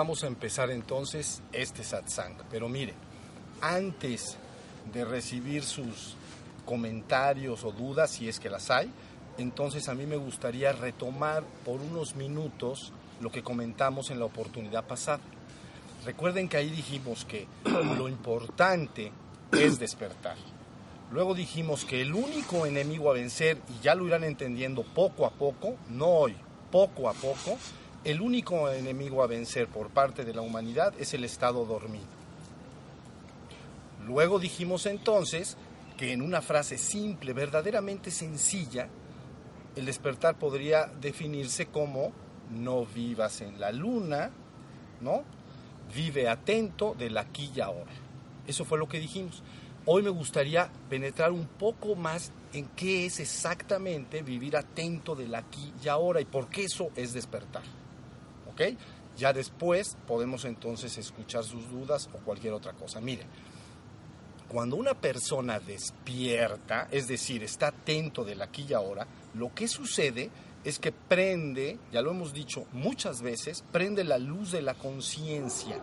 vamos a empezar entonces este satsang. Pero mire, antes de recibir sus comentarios o dudas, si es que las hay, entonces a mí me gustaría retomar por unos minutos lo que comentamos en la oportunidad pasada. Recuerden que ahí dijimos que lo importante es despertar. Luego dijimos que el único enemigo a vencer, y ya lo irán entendiendo poco a poco, no hoy, poco a poco, el único enemigo a vencer por parte de la humanidad es el estado dormido. Luego dijimos entonces que en una frase simple, verdaderamente sencilla, el despertar podría definirse como: no vivas en la luna, ¿no? Vive atento del aquí y ahora. Eso fue lo que dijimos. Hoy me gustaría penetrar un poco más en qué es exactamente vivir atento del aquí y ahora y por qué eso es despertar. ¿Ok? Ya después podemos entonces escuchar sus dudas o cualquier otra cosa. Miren, cuando una persona despierta, es decir, está atento del aquí y ahora, lo que sucede es que prende, ya lo hemos dicho muchas veces, prende la luz de la conciencia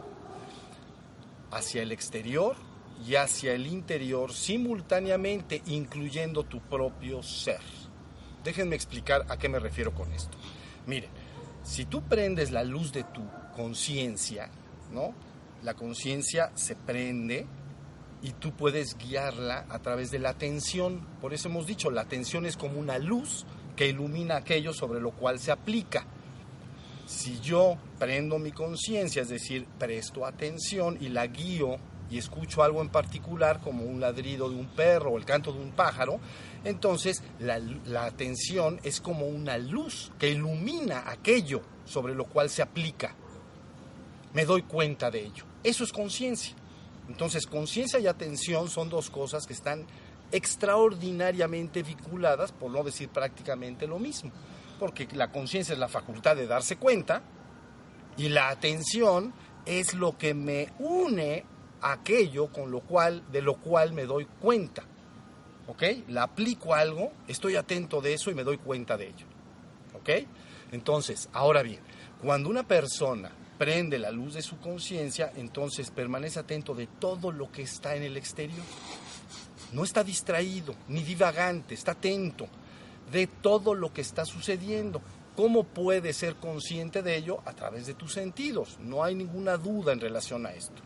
hacia el exterior y hacia el interior simultáneamente, incluyendo tu propio ser. Déjenme explicar a qué me refiero con esto. Miren, si tú prendes la luz de tu conciencia, ¿no? La conciencia se prende y tú puedes guiarla a través de la atención. Por eso hemos dicho, la atención es como una luz que ilumina aquello sobre lo cual se aplica. Si yo prendo mi conciencia, es decir, presto atención y la guío y escucho algo en particular, como un ladrido de un perro o el canto de un pájaro, entonces la atención es como una luz que ilumina aquello sobre lo cual se aplica. Me doy cuenta de ello. Eso es conciencia. Entonces, conciencia y atención son dos cosas que están extraordinariamente vinculadas, por no decir prácticamente lo mismo, porque la conciencia es la facultad de darse cuenta y la atención es lo que me une a aquello de lo cual me doy cuenta. ¿Ok? La aplico a algo, estoy atento de eso y me doy cuenta de ello. ¿Ok? Entonces, ahora bien, cuando una persona prende la luz de su conciencia, entonces permanece atento de todo lo que está en el exterior. No está distraído, ni divagante, está atento de todo lo que está sucediendo. ¿Cómo puedes ser consciente de ello? A través de tus sentidos. No hay ninguna duda en relación a esto.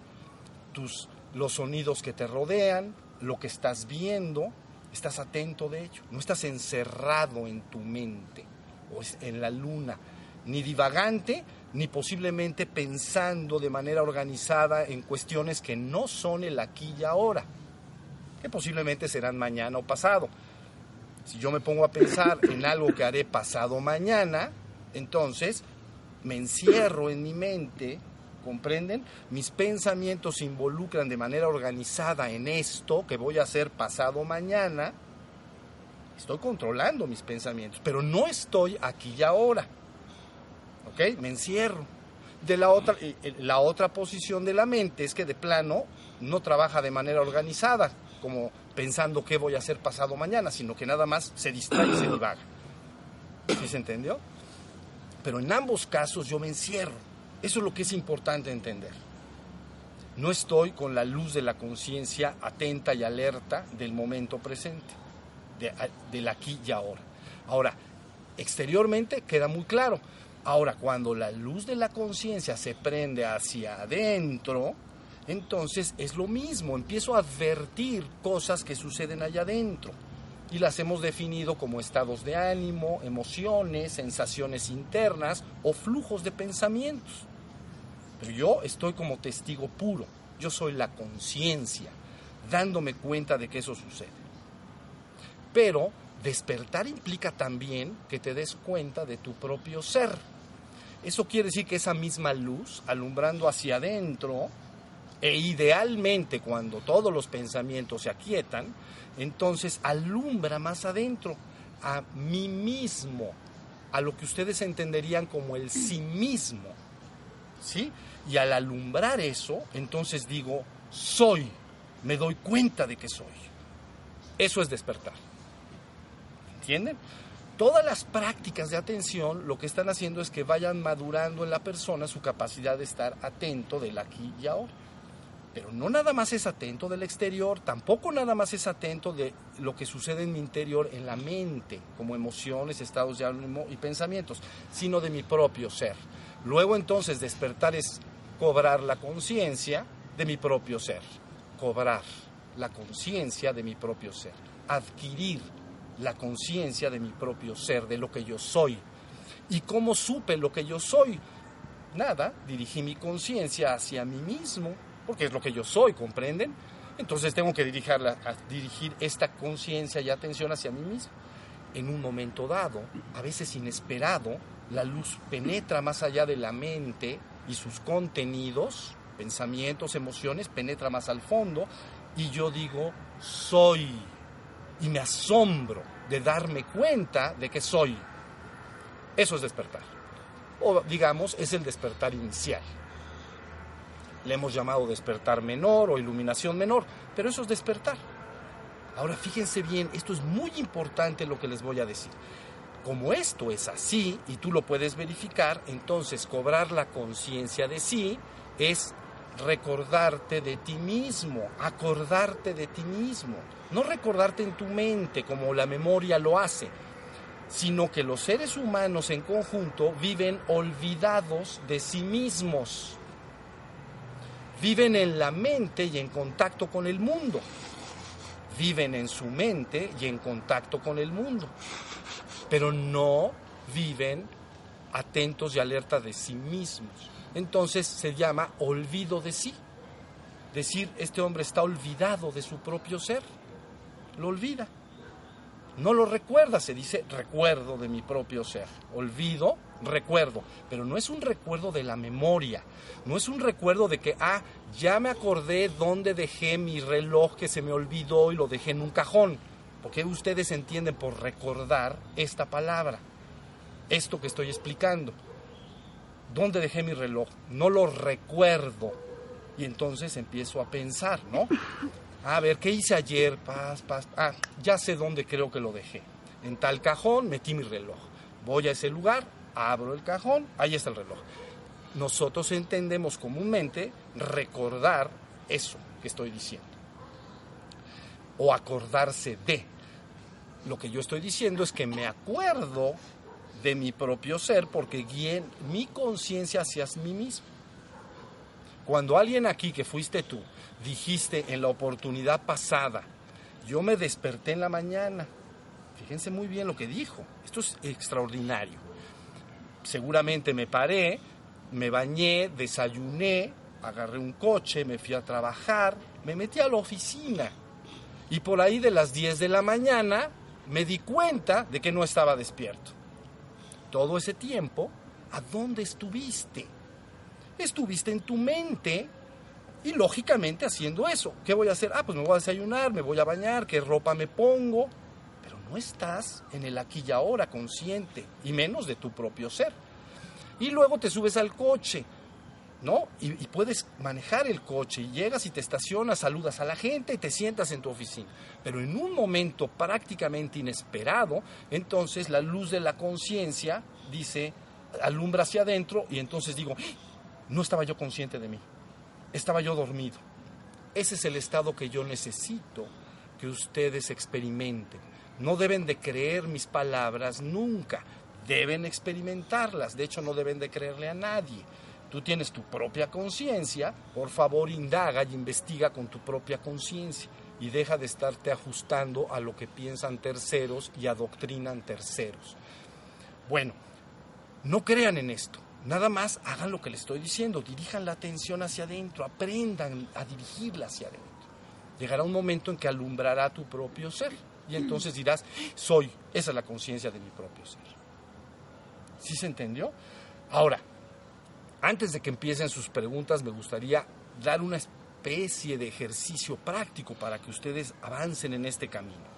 Los sonidos que te rodean, lo que estás viendo, estás atento de ello. No estás encerrado en tu mente o en la luna, ni divagante, ni posiblemente pensando de manera organizada en cuestiones que no son el aquí y ahora, que posiblemente serán mañana o pasado. Si yo me pongo a pensar en algo que haré pasado mañana, entonces me encierro en mi mente, ¿comprenden? Mis pensamientos se involucran de manera organizada en esto que voy a hacer pasado mañana. Estoy controlando mis pensamientos, pero no estoy aquí y ahora. ¿Ok? Me encierro. La otra posición de la mente es que de plano no trabaja de manera organizada, como pensando qué voy a hacer pasado mañana, sino que nada más se distrae y se divaga. ¿Sí se entendió? Pero en ambos casos yo me encierro. Eso es lo que es importante entender. No estoy con la luz de la conciencia atenta y alerta del momento presente, del aquí y ahora. Ahora, exteriormente queda muy claro. Ahora, cuando la luz de la conciencia se prende hacia adentro, entonces es lo mismo, empiezo a advertir cosas que suceden allá adentro y las hemos definido como estados de ánimo, emociones, sensaciones internas o flujos de pensamientos. Pero yo estoy como testigo puro, yo soy la conciencia, dándome cuenta de que eso sucede. Pero despertar implica también que te des cuenta de tu propio ser. Eso quiere decir que esa misma luz, alumbrando hacia adentro, e idealmente cuando todos los pensamientos se aquietan, entonces alumbra más adentro, a mí mismo, a lo que ustedes entenderían como el sí mismo, ¿sí? Y al alumbrar eso, entonces digo, soy, me doy cuenta de que soy. Eso es despertar. ¿Entienden? todas las prácticas de atención lo que están haciendo es que vayan madurando en la persona su capacidad de estar atento del aquí y ahora. Pero no nada más es atento del exterior, tampoco nada más es atento de lo que sucede en mi interior, en la mente, como emociones, estados de ánimo y pensamientos, sino de mi propio ser. Luego entonces despertar es cobrar la conciencia de mi propio ser, cobrar la conciencia de mi propio ser, adquirir la conciencia de mi propio ser, de lo que yo soy. ¿Y cómo supe lo que yo soy? Nada, dirigí mi conciencia hacia mí mismo, porque es lo que yo soy, ¿comprenden? Entonces tengo que dirigir esta conciencia y atención hacia mí mismo. En un momento dado, a veces inesperado, la luz penetra más allá de la mente y sus contenidos, pensamientos, emociones, penetra más al fondo, y yo digo, soy, y me asombro de darme cuenta de que soy. Eso es despertar. O digamos, es el despertar inicial. Le hemos llamado despertar menor o iluminación menor, pero eso es despertar. Ahora fíjense bien, esto es muy importante lo que les voy a decir. Como esto es así y tú lo puedes verificar, entonces cobrar la conciencia de sí es recordarte de ti mismo, acordarte de ti mismo. No recordarte en tu mente como la memoria lo hace, sino que los seres humanos en conjunto viven olvidados de sí mismos. Viven en la mente y en contacto con el mundo. Viven en su mente y en contacto con el mundo. Pero no viven atentos y alerta de sí mismos. Entonces se llama olvido de sí. Decir, este hombre está olvidado de su propio ser. Lo olvida. No lo recuerda, se dice recuerdo de mi propio ser. Olvido, recuerdo. Pero no es un recuerdo de la memoria. No es un recuerdo de que, ya me acordé dónde dejé mi reloj que se me olvidó y lo dejé en un cajón. Porque ustedes entienden por recordar esta palabra. Esto que estoy explicando. ¿Dónde dejé mi reloj? No lo recuerdo. Y entonces empiezo a pensar, ¿no? A ver, ¿qué hice ayer? Ya sé dónde creo que lo dejé. En tal cajón metí mi reloj. Voy a ese lugar, abro el cajón, ahí está el reloj. Nosotros entendemos comúnmente recordar eso que estoy diciendo. O acordarse de. Lo que yo estoy diciendo es que me acuerdo de mi propio ser porque guié mi conciencia hacia mí mismo. Cuando alguien aquí, que fuiste tú, dijiste en la oportunidad pasada, yo me desperté en la mañana. Fíjense muy bien lo que dijo. Esto es extraordinario. Seguramente me paré, me bañé, desayuné, agarré un coche, me fui a trabajar, me metí a la oficina. Y por ahí de las 10 de la mañana me di cuenta de que no estaba despierto. Todo ese tiempo, ¿a dónde estuviste? Estuviste en tu mente y lógicamente haciendo eso. ¿Qué voy a hacer? Pues me voy a desayunar, me voy a bañar, ¿qué ropa me pongo? Pero no estás en el aquí y ahora consciente, y menos de tu propio ser. Y luego te subes al coche, ¿no? Y puedes manejar el coche, y llegas y te estacionas, saludas a la gente y te sientas en tu oficina. Pero en un momento prácticamente inesperado, entonces la luz de la conciencia dice, alumbra hacia adentro, y entonces digo, no estaba yo consciente de mí, estaba yo dormido. Ese es el estado que yo necesito que ustedes experimenten. No deben de creer mis palabras nunca, deben experimentarlas. De hecho, no deben de creerle a nadie. Tú tienes tu propia conciencia, por favor indaga y investiga con tu propia conciencia y deja de estarte ajustando a lo que piensan terceros y adoctrinan terceros. Bueno, no crean en esto. Nada más hagan lo que les estoy diciendo, dirijan la atención hacia adentro, aprendan a dirigirla hacia adentro. Llegará un momento en que alumbrará tu propio ser y entonces dirás, soy, esa es la conciencia de mi propio ser. ¿Sí se entendió? Ahora, antes de que empiecen sus preguntas, me gustaría dar una especie de ejercicio práctico para que ustedes avancen en este camino.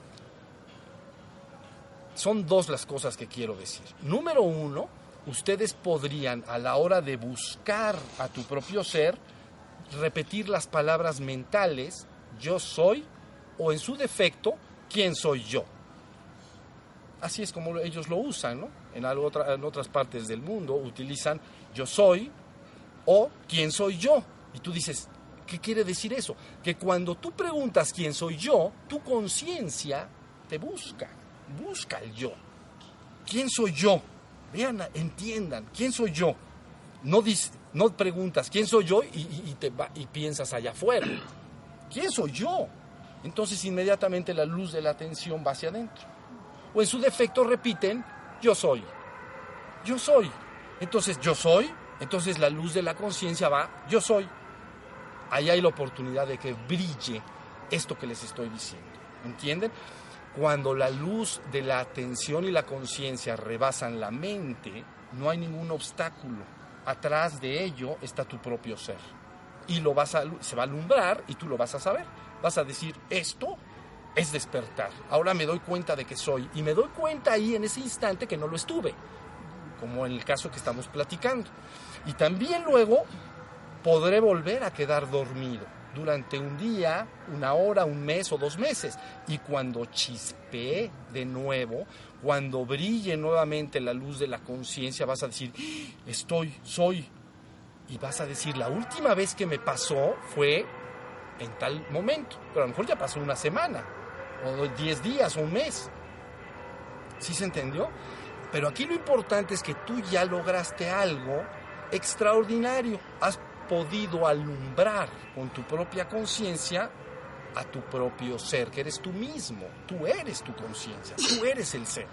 Son dos las cosas que quiero decir. Número uno, ustedes podrían, a la hora de buscar a tu propio ser, repetir las palabras mentales, yo soy, o en su defecto, ¿quién soy yo? Así es como ellos lo usan, ¿no? En otras partes del mundo utilizan yo soy o quién soy yo. Y tú dices, ¿qué quiere decir eso? Que cuando tú preguntas quién soy yo, tu conciencia te busca el yo. ¿Quién soy yo? Vean, entiendan, ¿quién soy yo? No preguntas quién soy yo y piensas allá afuera. ¿Quién soy yo? Entonces inmediatamente la luz de la atención va hacia adentro. O en su defecto repiten, yo soy. Yo soy. Entonces yo soy, entonces la luz de la conciencia va, yo soy. Ahí hay la oportunidad de que brille esto que les estoy diciendo. ¿Entienden? Cuando la luz de la atención y la conciencia rebasan la mente, no hay ningún obstáculo. Atrás de ello está tu propio ser. Y se va a alumbrar y tú lo vas a saber. Vas a decir, esto es despertar. Ahora me doy cuenta de que soy. Y me doy cuenta ahí en ese instante que no lo estuve. Como en el caso que estamos platicando. Y también luego podré volver a quedar dormido durante un día, una hora, un mes o 2 meses. Y cuando chispee de nuevo, cuando brille nuevamente la luz de la conciencia, vas a decir, soy. Y vas a decir, la última vez que me pasó fue en tal momento. Pero a lo mejor ya pasó una semana, o 10 días, o un mes. ¿Sí se entendió? Pero aquí lo importante es que tú ya lograste algo extraordinario. Has podido alumbrar con tu propia conciencia a tu propio ser, que eres tú mismo. Tú eres tu conciencia, tú eres el ser.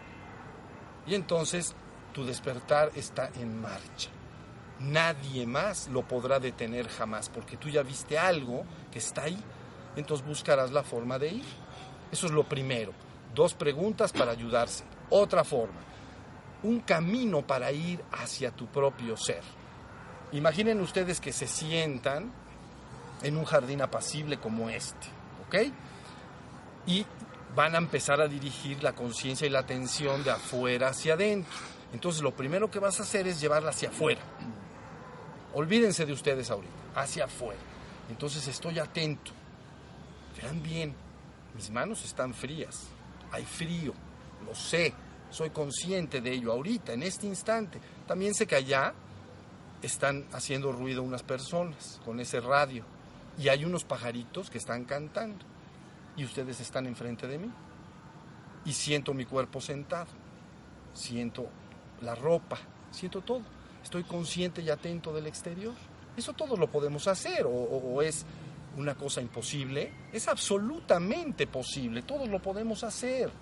Y entonces tu despertar está en marcha. Nadie más lo podrá detener jamás, porque tú ya viste algo que está ahí. Entonces buscarás la forma de ir. Eso es lo primero. 2 preguntas para ayudarse. Otra forma. Un camino para ir hacia tu propio ser. Imaginen ustedes que se sientan en un jardín apacible como este, ¿ok? Y van a empezar a dirigir la conciencia y la atención de afuera hacia adentro. Entonces lo primero que vas a hacer es llevarla hacia afuera. Olvídense de ustedes ahorita, hacia afuera. Entonces estoy atento. Vean bien, mis manos están frías, hay frío, lo sé, soy consciente de ello ahorita, en este instante. También sé que allá están haciendo ruido unas personas con ese radio y hay unos pajaritos que están cantando y ustedes están enfrente de mí y siento mi cuerpo sentado, siento la ropa, siento todo. Estoy consciente y atento del exterior. Eso todos lo podemos hacer, o es una cosa imposible. Es absolutamente posible, todos lo podemos hacer.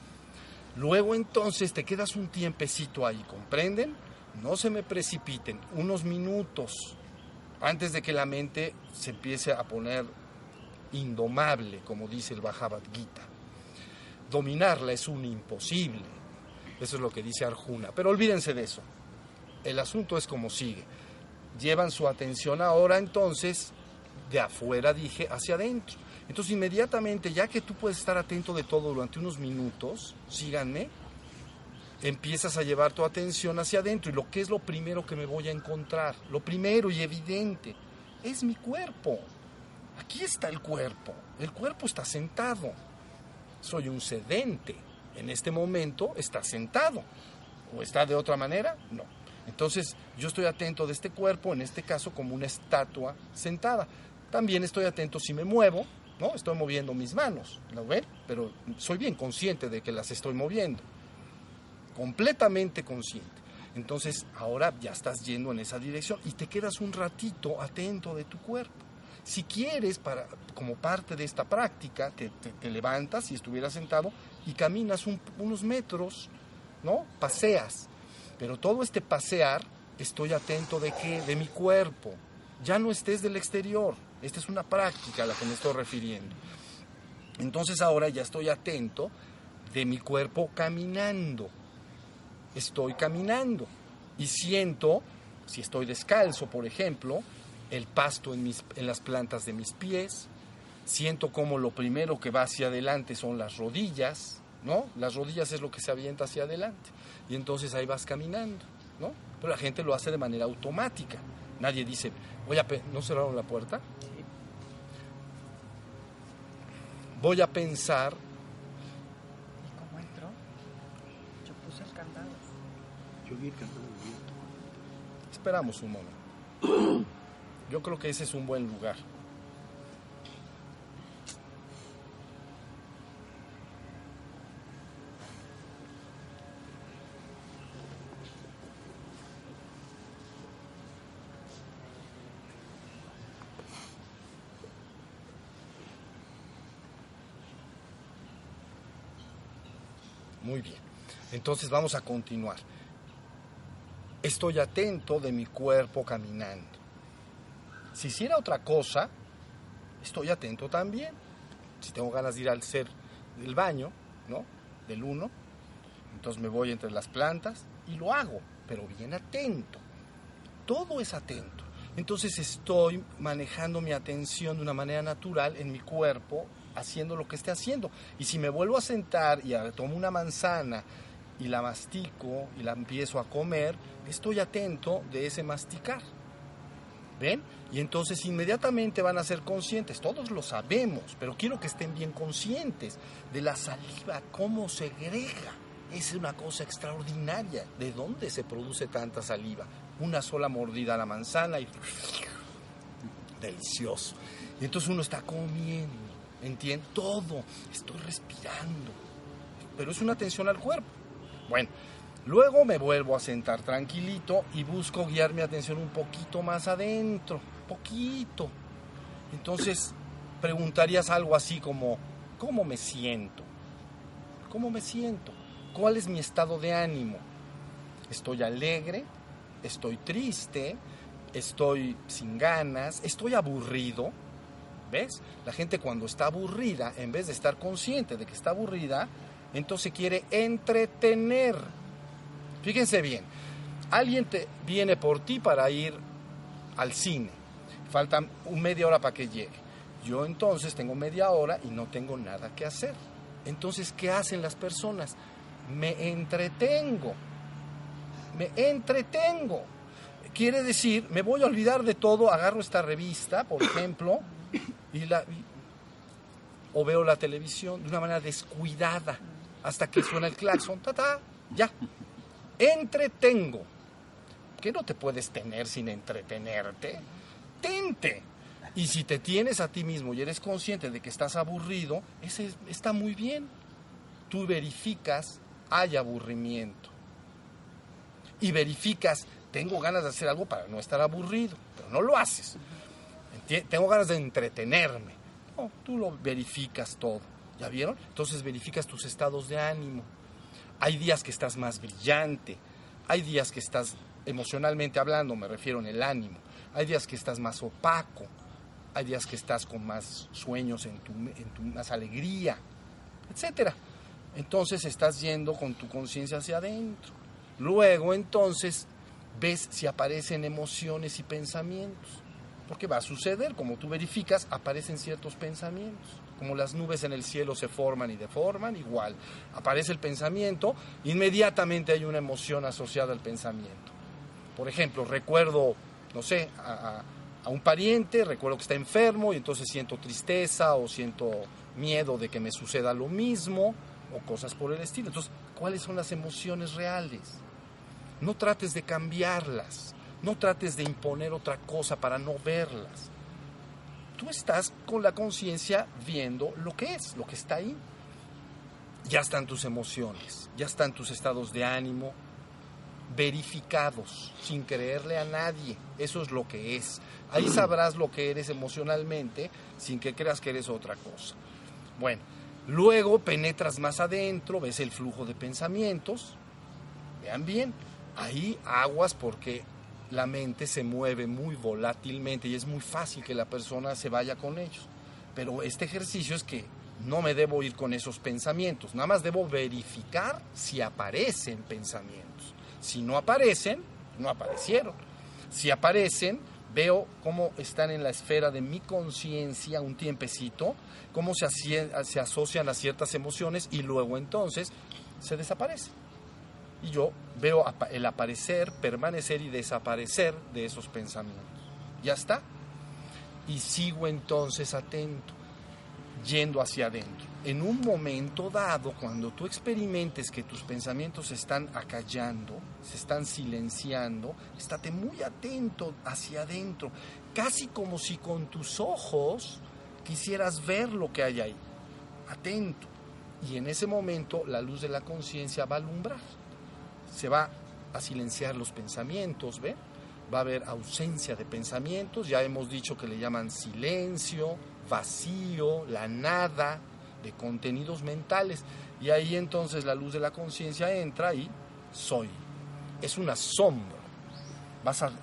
Luego entonces te quedas un tiempecito ahí, ¿comprenden? No se me precipiten, unos minutos antes de que la mente se empiece a poner indomable, como dice el Bhagavad Gita. Dominarla es un imposible. Eso es lo que dice Arjuna. Pero olvídense de eso. El asunto es como sigue. Llevan su atención ahora entonces de afuera, dije, hacia adentro. Entonces inmediatamente, ya que tú puedes estar atento de todo durante unos minutos, síganme, empiezas a llevar tu atención hacia adentro. Y lo que es lo primero que me voy a encontrar, lo primero y evidente, es mi cuerpo. Aquí está el cuerpo está sentado. Soy un sedente. En este momento está sentado. ¿O está de otra manera? No. Entonces, yo estoy atento de este cuerpo, en este caso como una estatua sentada. También estoy atento si me muevo, ¿no? Estoy moviendo mis manos, ¿lo ven? Pero soy bien consciente de que las estoy moviendo. Completamente consciente. Entonces, ahora ya estás yendo en esa dirección y te quedas un ratito atento de tu cuerpo. Si quieres, como parte de esta práctica, te levantas, si estuvieras sentado, y caminas unos metros, ¿no? Paseas. Pero todo este pasear, estoy atento ¿de qué? De mi cuerpo. Ya no estés del exterior. Esta es una práctica a la que me estoy refiriendo. Entonces ahora ya estoy atento de mi cuerpo caminando. Estoy caminando. Y siento, si estoy descalzo, por ejemplo, el pasto en las plantas de mis pies. Siento como lo primero que va hacia adelante son las rodillas, ¿no? Las rodillas es lo que se avienta hacia adelante. Y entonces ahí vas caminando, ¿no? Pero la gente lo hace de manera automática. Nadie dice, ¿no cerraron la puerta? Sí. Voy a pensar. ¿Y cómo entró? Esperamos un momento. Yo creo que ese es un buen lugar. Muy bien. Entonces vamos a continuar. Estoy atento de mi cuerpo caminando. Si hiciera otra cosa, estoy atento también. Si tengo ganas de ir al ser del baño, ¿no? Del 1, entonces me voy entre las plantas y lo hago, pero bien atento. Todo es atento. Entonces estoy manejando mi atención de una manera natural en mi cuerpo, haciendo lo que esté haciendo. Y si me vuelvo a sentar y tomo una manzana y la mastico y la empiezo a comer, estoy atento de ese masticar. ¿Ven? Y entonces inmediatamente van a ser conscientes, todos lo sabemos, pero quiero que estén bien conscientes de la saliva, cómo segrega. Es una cosa extraordinaria. ¿De dónde se produce tanta saliva? Una sola mordida a la manzana y delicioso. Y entonces uno está comiendo, ¿entiendes? Todo, estoy respirando, pero es una atención al cuerpo. Bueno, luego me vuelvo a sentar tranquilito y busco guiar mi atención un poquito más adentro, poquito. Entonces preguntarías algo así como, ¿cómo me siento? ¿Cómo me siento? ¿Cuál es mi estado de ánimo? ¿Estoy alegre? ¿Estoy triste? ¿Estoy sin ganas? ¿Estoy aburrido? ¿Ves? La gente cuando está aburrida, en vez de estar consciente de que está aburrida, entonces quiere entretener. Fíjense bien, alguien viene por ti para ir al cine. Falta media hora para que llegue. Yo entonces tengo media hora y no tengo nada que hacer. Entonces, ¿qué hacen las personas? Me entretengo. Me entretengo. Quiere decir, me voy a olvidar de todo, agarro esta revista, por ejemplo, o veo la televisión de una manera descuidada hasta que suena el claxon, ya. Entretengo. ¿Qué no te puedes tener sin entretenerte? Tente. Y si te tienes a ti mismo y eres consciente de que estás aburrido, ese está muy bien. Tú verificas, hay aburrimiento. Y verificas, tengo ganas de hacer algo para no estar aburrido, pero no lo haces. Tengo ganas de entretenerme. No, tú lo verificas todo. ¿Ya vieron? Entonces verificas tus estados de ánimo. Hay días que estás más brillante. Hay días que estás, emocionalmente hablando, me refiero en el ánimo. Hay días que estás más opaco. Hay días que estás con más sueños, en tu más alegría, etcétera. Entonces estás yendo con tu conciencia hacia adentro. Luego, entonces, ves si aparecen emociones y pensamientos. Porque va a suceder, como tú verificas, aparecen ciertos pensamientos. Como las nubes en el cielo se forman y deforman, igual. Aparece el pensamiento, inmediatamente hay una emoción asociada al pensamiento. Por ejemplo, recuerdo, no sé, a un pariente, recuerdo que está enfermo y entonces siento tristeza o siento miedo de que me suceda lo mismo o cosas por el estilo. Entonces, ¿cuáles son las emociones reales? No trates de cambiarlas, no trates de imponer otra cosa para no verlas. Tú estás con la conciencia viendo lo que es, lo que está ahí. Ya están tus emociones, ya están tus estados de ánimo verificados, sin creerle a nadie. Eso es lo que es. Ahí sabrás lo que eres emocionalmente, sin que creas que eres otra cosa. Bueno, luego penetras más adentro, ves el flujo de pensamientos. Vean bien, ahí aguas porque la mente se mueve muy volátilmente y es muy fácil que la persona se vaya con ellos. Pero este ejercicio es que no me debo ir con esos pensamientos, nada más debo verificar si aparecen pensamientos. Si no aparecen, no aparecieron. Si aparecen, veo cómo están en la esfera de mi conciencia un tiempecito, cómo se asocian a ciertas emociones y luego entonces se desaparecen. Y yo veo el aparecer, permanecer y desaparecer de esos pensamientos. Ya está. Y sigo entonces atento. yendo hacia adentro. En un momento dado, cuando tú experimentes que tus pensamientos se están acallando, se están silenciando, estate muy atento hacia adentro, casi como si con tus ojos quisieras ver lo que hay ahí. Atento. Y en ese momento la luz de la conciencia va a alumbrar. Se va a silenciar los pensamientos, ¿ve? Va a haber ausencia de pensamientos. Ya hemos dicho que le llaman silencio, vacío, la nada de contenidos mentales. Y ahí entonces la luz de la conciencia entra y soy. Es una sombra. Vas a...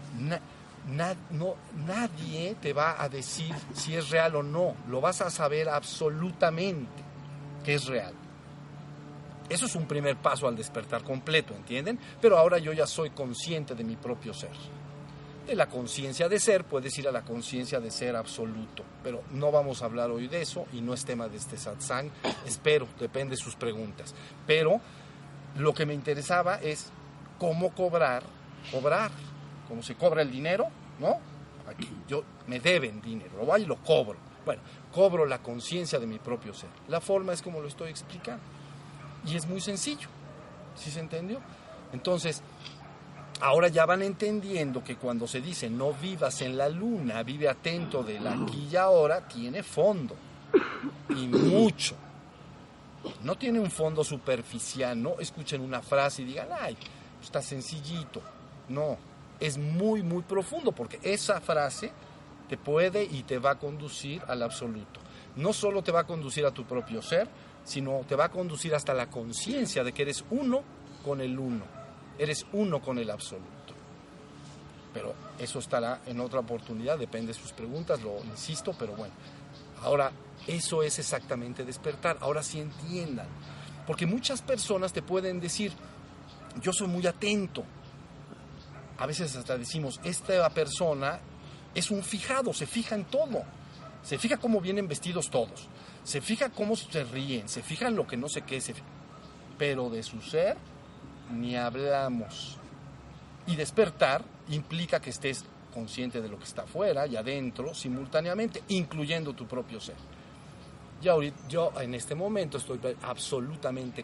nadie te va a decir si es real o no. Lo vas a saber absolutamente que es real. Eso es un primer paso al despertar completo, ¿entienden? Pero ahora yo ya soy consciente de mi propio ser. De la conciencia de ser puedes ir a la conciencia de ser absoluto, pero no vamos a hablar hoy de eso y no es tema de este satsang. Espero, depende de sus preguntas. Pero lo que me interesaba es cómo cobrar, como se cobra el dinero, ¿no? Aquí yo me deben dinero, lo voy y lo cobro. Bueno, cobro la conciencia de mi propio ser. La forma es como lo estoy explicando. Y es muy sencillo. ¿Sí se entendió? Entonces, ahora ya van entendiendo que cuando se dice no vivas en la luna, vive atento del aquí y ahora, tiene fondo. Y mucho. No tiene un fondo superficial. No escuchen una frase y digan, ay, está sencillito. No, es muy, muy profundo porque esa frase te puede y te va a conducir al absoluto. No solo te va a conducir a tu propio ser, sino te va a conducir hasta la conciencia de que eres uno con el uno. Eres uno con el absoluto. Pero eso estará en otra oportunidad, depende de sus preguntas, lo insisto, pero bueno. Ahora, eso es exactamente despertar. Ahora sí entiendan. Porque muchas personas te pueden decir, yo soy muy atento. A veces hasta decimos, esta persona es un fijado, se fija en todo. Se fija cómo vienen vestidos todos. Se fija cómo se ríen, se fija en lo que no sé qué. Pero de su ser, ni hablamos. Y despertar implica que estés consciente de lo que está afuera y adentro simultáneamente, incluyendo tu propio ser. Y ahorita, yo en este momento estoy absolutamente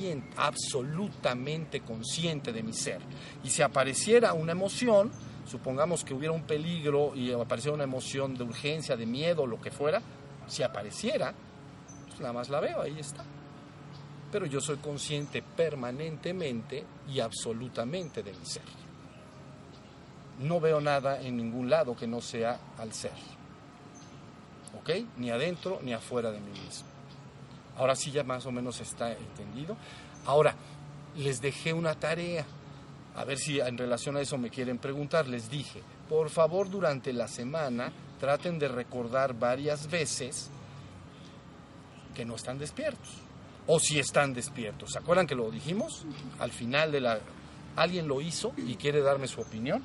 consciente de mi ser. Y si apareciera una emoción, supongamos que hubiera un peligro y apareciera una emoción de urgencia, de miedo, lo que fuera, si apareciera, pues nada más la veo, ahí está. Pero yo soy consciente permanentemente y absolutamente de mi ser. No veo nada en ningún lado que no sea al ser. ¿Ok? Ni adentro ni afuera de mí mismo. Ahora sí ya más o menos está entendido. Ahora, les dejé una tarea. A ver si en relación a eso me quieren preguntar. Les dije, por favor, durante la semana traten de recordar varias veces que no están despiertos. O si están despiertos. ¿Se acuerdan que lo dijimos? Al final de la... ¿Alguien lo hizo y quiere darme su opinión?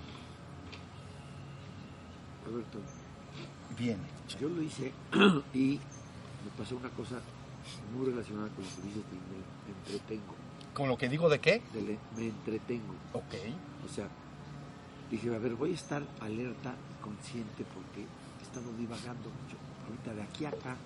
Roberto. Bien. Yo lo hice y me pasó una cosa muy relacionada con lo que dices de me entretengo. ¿Con lo que digo de qué? Me entretengo. Ok. O sea, dije, a ver, voy a estar alerta y consciente porque he estado divagando mucho. Ahorita de aquí a acá,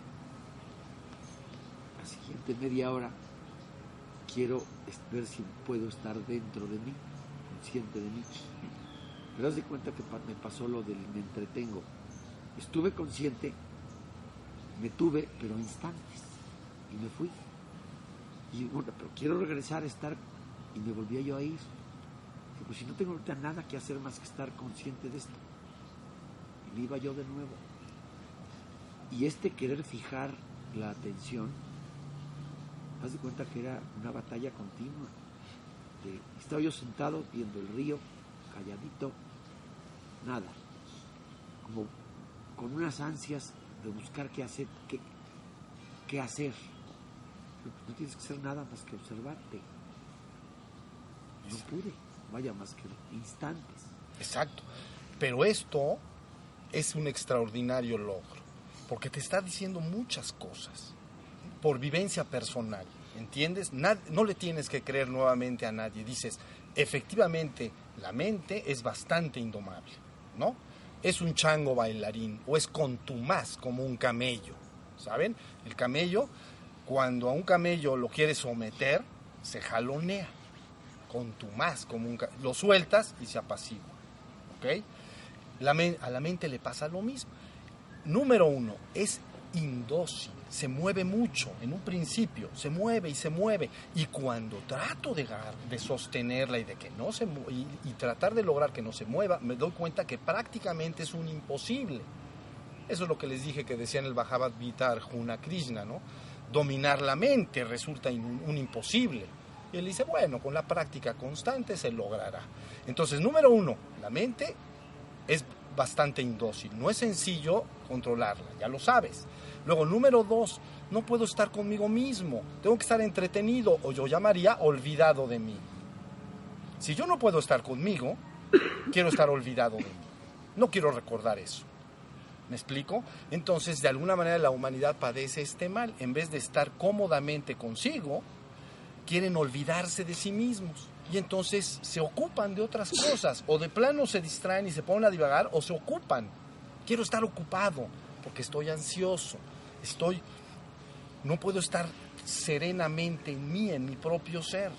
la siguiente media hora, quiero ver si puedo estar dentro de mí, consciente de mí. Pero haz de cuenta que me pasó lo del me entretengo. Estuve consciente, me tuve, pero instantes, y me fui. Y bueno, pero quiero regresar a estar, y me volvía yo a ir. Y pues si no tengo ahorita nada que hacer más que estar consciente de esto. Y me iba yo de nuevo. Y querer fijar la atención, haz de cuenta que era una batalla continua. Estaba yo sentado viendo el río, calladito, nada. Como con unas ansias de buscar qué hacer, qué hacer. No tienes que hacer nada más que observarte. No pude, vaya, más que instantes. Exacto. Pero esto es un extraordinario logro, porque te está diciendo muchas cosas, por vivencia personal, ¿entiendes? No le tienes que creer nuevamente a nadie. Dices, efectivamente, la mente es bastante indomable, ¿no? Es un chango bailarín o es contumaz como un camello, ¿saben? El camello, cuando a un camello lo quieres someter, se jalonea, contumaz, lo sueltas y se apacigua, ¿ok? A la mente le pasa lo mismo. Número 1, es indócil, se mueve mucho, en un principio, se mueve, y cuando trato de sostenerla y de que no se y tratar de lograr que no se mueva, me doy cuenta que prácticamente es un imposible. Eso es lo que les dije que decía en el Bhagavad Gita Arjuna Krishna, ¿no? Dominar la mente resulta un imposible. Y él dice, bueno, con la práctica constante se logrará. Entonces, número 1, la mente es bastante indócil, no es sencillo controlarla, ya lo sabes. Luego, número 2, no puedo estar conmigo mismo, tengo que estar entretenido, o yo llamaría olvidado de mí. Si yo no puedo estar conmigo, quiero estar olvidado de mí, no quiero recordar eso. ¿Me explico? Entonces, de alguna manera la humanidad padece este mal. En vez de estar cómodamente consigo, quieren olvidarse de sí mismos. Y entonces se ocupan de otras cosas. O de plano se distraen y se ponen a divagar, o se ocupan. Quiero estar ocupado porque estoy ansioso. No puedo estar serenamente en mí, en mi propio ser.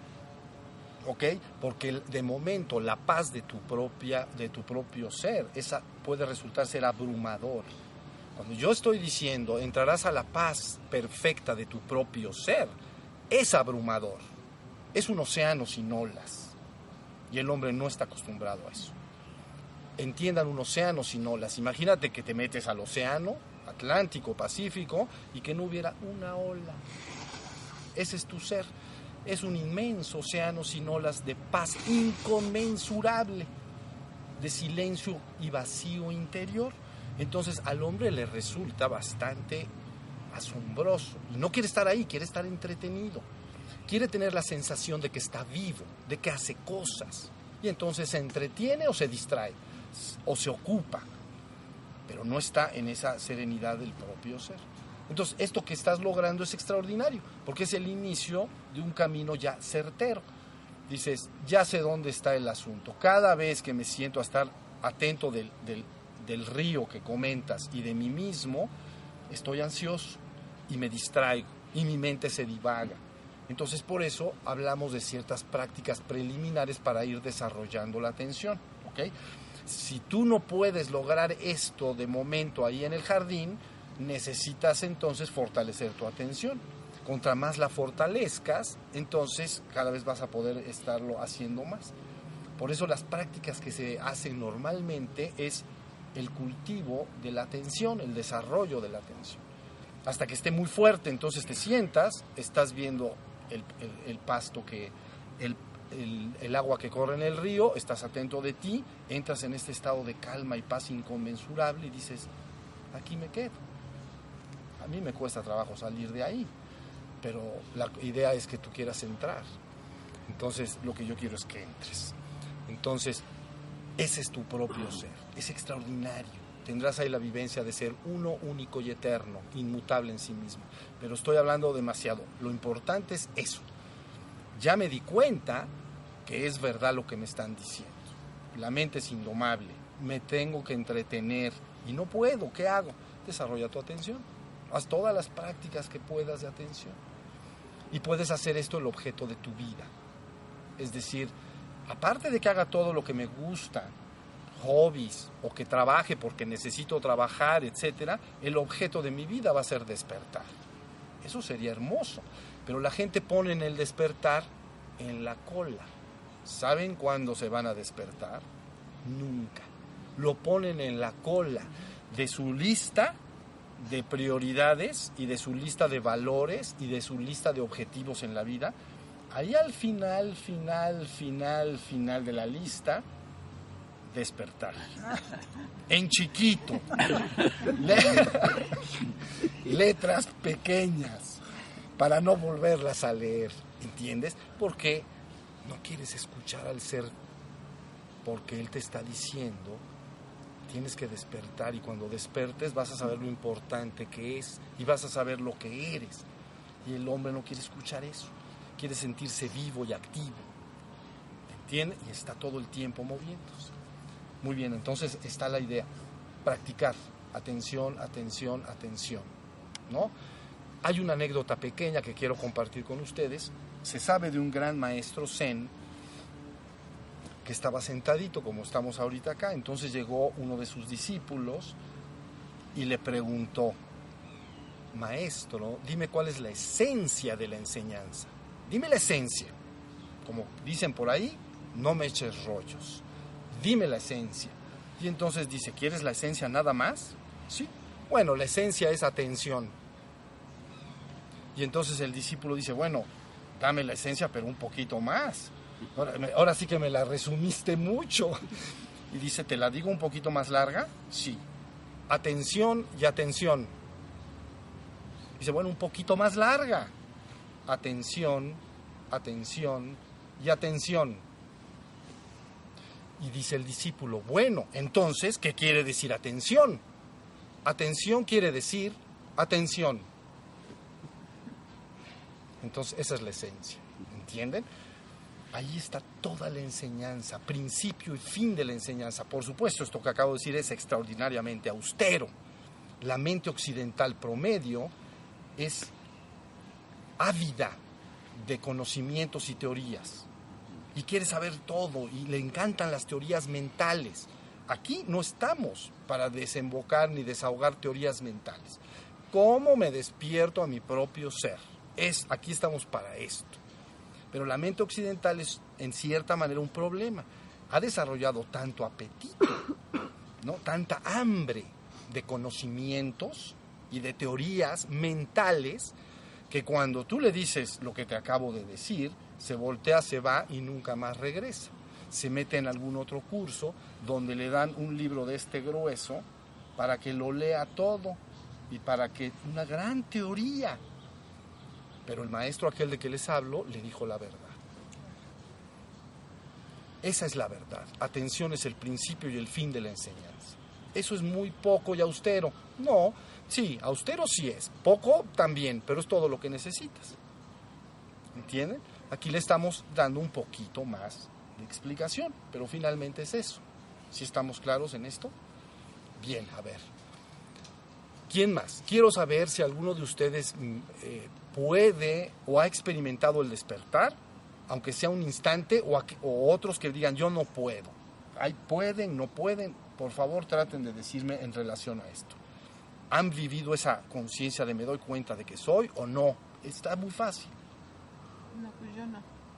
¿Ok? Porque de momento la paz de tu propio ser, esa puede resultar ser abrumador. Cuando yo estoy diciendo entrarás a la paz perfecta de tu propio ser, es abrumador, es un océano sin olas, y el hombre no está acostumbrado a eso. Entiendan, un océano sin olas. Imagínate que te metes al océano Atlántico, Pacífico, y que no hubiera una ola. Ese es tu ser. Es un inmenso océano sin olas de paz inconmensurable, de silencio y vacío interior. Entonces al hombre le resulta bastante asombroso. Y no quiere estar ahí, quiere estar entretenido. Quiere tener la sensación de que está vivo, de que hace cosas. Y entonces se entretiene o se distrae, o se ocupa, pero no está en esa serenidad del propio ser. Entonces, esto que estás logrando es extraordinario, porque es el inicio de un camino ya certero. Dices, ya sé dónde está el asunto. Cada vez que me siento a estar atento del río que comentas y de mí mismo, estoy ansioso y me distraigo y mi mente se divaga. Entonces, por eso hablamos de ciertas prácticas preliminares para ir desarrollando la atención, ¿ok? Si tú no puedes lograr esto de momento ahí en el jardín, necesitas entonces fortalecer tu atención. Contra más la fortalezcas, entonces cada vez vas a poder estarlo haciendo más. Por eso las prácticas que se hacen normalmente es el cultivo de la atención, el desarrollo de la atención. Hasta que esté muy fuerte, entonces te sientas, estás viendo el pasto, el agua que corre en el río, estás atento de ti, entras en este estado de calma y paz inconmensurable y dices, aquí me quedo. A mí me cuesta trabajo salir de ahí, pero la idea es que tú quieras entrar. Entonces, lo que yo quiero es que entres. Entonces, ese es tu propio ser, es extraordinario. Tendrás ahí la vivencia de ser uno único y eterno, inmutable en sí mismo. Pero estoy hablando demasiado. Lo importante es eso. Ya me di cuenta que es verdad lo que me están diciendo. La mente es indomable, me tengo que entretener y no puedo. ¿Qué hago? Desarrolla tu atención. Haz todas las prácticas que puedas de atención. Y puedes hacer esto el objeto de tu vida. Es decir, aparte de que haga todo lo que me gusta, hobbies, o que trabaje porque necesito trabajar, etcétera, el objeto de mi vida va a ser despertar. Eso sería hermoso. Pero la gente pone en el despertar en la cola. ¿Saben cuándo se van a despertar? Nunca. Lo ponen en la cola de su lista de prioridades y de su lista de valores y de su lista de objetivos en la vida. Ahí al final de la lista, despertar. En chiquito. Letras pequeñas para no volverlas a leer, ¿entiendes? Porque no quieres escuchar al ser, porque él te está diciendo tienes que despertar, y cuando despertes vas a saber lo importante que es y vas a saber lo que eres. Y el hombre no quiere escuchar eso, quiere sentirse vivo y activo, ¿entiendes? Y está todo el tiempo moviéndose. Muy bien, entonces está la idea, practicar, atención, atención, atención. ¿no? Hay una anécdota pequeña que quiero compartir con ustedes. Se sabe de un gran maestro zen que estaba sentadito como estamos ahorita acá. Entonces llegó uno de sus discípulos y le preguntó: maestro, dime cuál es la esencia de la enseñanza. Dime la esencia. Como dicen por ahí, no me eches rollos. Dime la esencia. Y entonces dice: ¿quieres la esencia nada más? Sí. Bueno, la esencia es atención. Y entonces el discípulo dice: bueno, dame la esencia, pero un poquito más. Ahora sí que me la resumiste mucho. Y dice: ¿te la digo un poquito más larga? Sí. Atención y atención. Dice: bueno, un poquito más larga. Atención, atención y atención. Y dice el discípulo: bueno, entonces, ¿qué quiere decir atención? Atención quiere decir atención. Entonces, esa es la esencia. ¿Entienden? Ahí está toda la enseñanza, principio y fin de la enseñanza. Por supuesto, esto que acabo de decir es extraordinariamente austero. La mente occidental promedio es ávida de conocimientos y teorías. Y quiere saber todo y le encantan las teorías mentales. Aquí no estamos para desembocar ni desahogar teorías mentales. ¿Cómo me despierto a mi propio ser? Aquí estamos para esto. Pero la mente occidental es, en cierta manera, un problema. Ha desarrollado tanto apetito, ¿no? Tanta hambre de conocimientos y de teorías mentales, que cuando tú le dices lo que te acabo de decir, se voltea, se va y nunca más regresa. Se mete en algún otro curso donde le dan un libro de este grueso para que lo lea todo y para que una gran teoría. Pero el maestro aquel de que les hablo le dijo la verdad. Esa es la verdad. Atención es el principio y el fin de la enseñanza. Eso es muy poco y austero. No, sí, austero sí es. Poco también, pero es todo lo que necesitas. ¿Entienden? Aquí le estamos dando un poquito más de explicación, pero finalmente es eso. ¿Sí estamos claros en esto? Bien, a ver. ¿Quién más? Quiero saber si alguno de ustedes puede o ha experimentado el despertar, aunque sea un instante, o otros que digan: yo no puedo. ¿Pueden, no pueden? Por favor, traten de decirme en relación a esto. ¿Han vivido esa conciencia de me doy cuenta de que soy o no? Está muy fácil. No, pues yo no.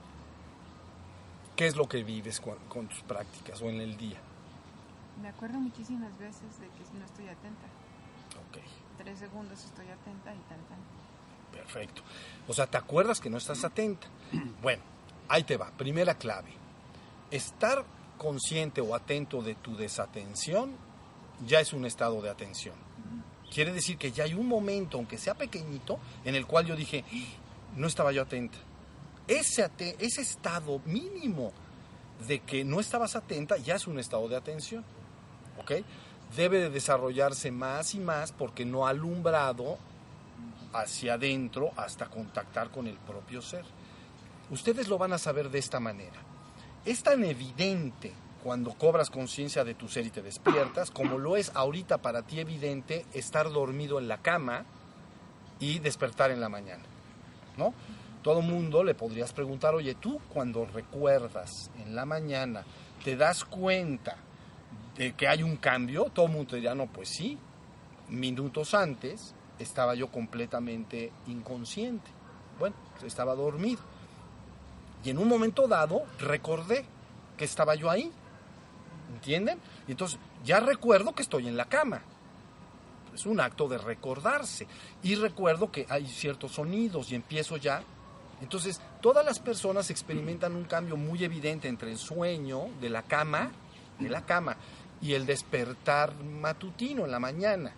¿Qué es lo que vives con tus prácticas o en el día? Me acuerdo muchísimas veces de que no estoy atenta. Ok. 3 segundos estoy atenta y tan. Perfecto. O sea, ¿te acuerdas que no estás atenta? Bueno, ahí te va. Primera clave. Estar consciente o atento de tu desatención ya es un estado de atención. Quiere decir que ya hay un momento, aunque sea pequeñito, en el cual yo dije: no estaba yo atenta. Ese estado mínimo de que no estabas atenta ya es un estado de atención. ¿Ok? Debe de desarrollarse más y más porque no ha alumbrado hacia adentro hasta contactar con el propio ser. Ustedes lo van a saber de esta manera. Es tan evidente cuando cobras conciencia de tu ser y te despiertas, como lo es ahorita para ti evidente estar dormido en la cama y despertar en la mañana, ¿no? Todo mundo le podrías preguntar: oye, tú cuando recuerdas en la mañana, ¿te das cuenta de que hay un cambio? Todo el mundo te diría: no, pues sí, minutos antes estaba yo completamente inconsciente. Bueno, estaba dormido. Y en un momento dado recordé que estaba yo ahí. ¿Entienden? Y entonces ya recuerdo que estoy en la cama. Es un acto de recordarse. Y recuerdo que hay ciertos sonidos y empiezo ya. Entonces, todas las personas experimentan un cambio muy evidente entre el sueño de la cama y el despertar matutino en la mañana.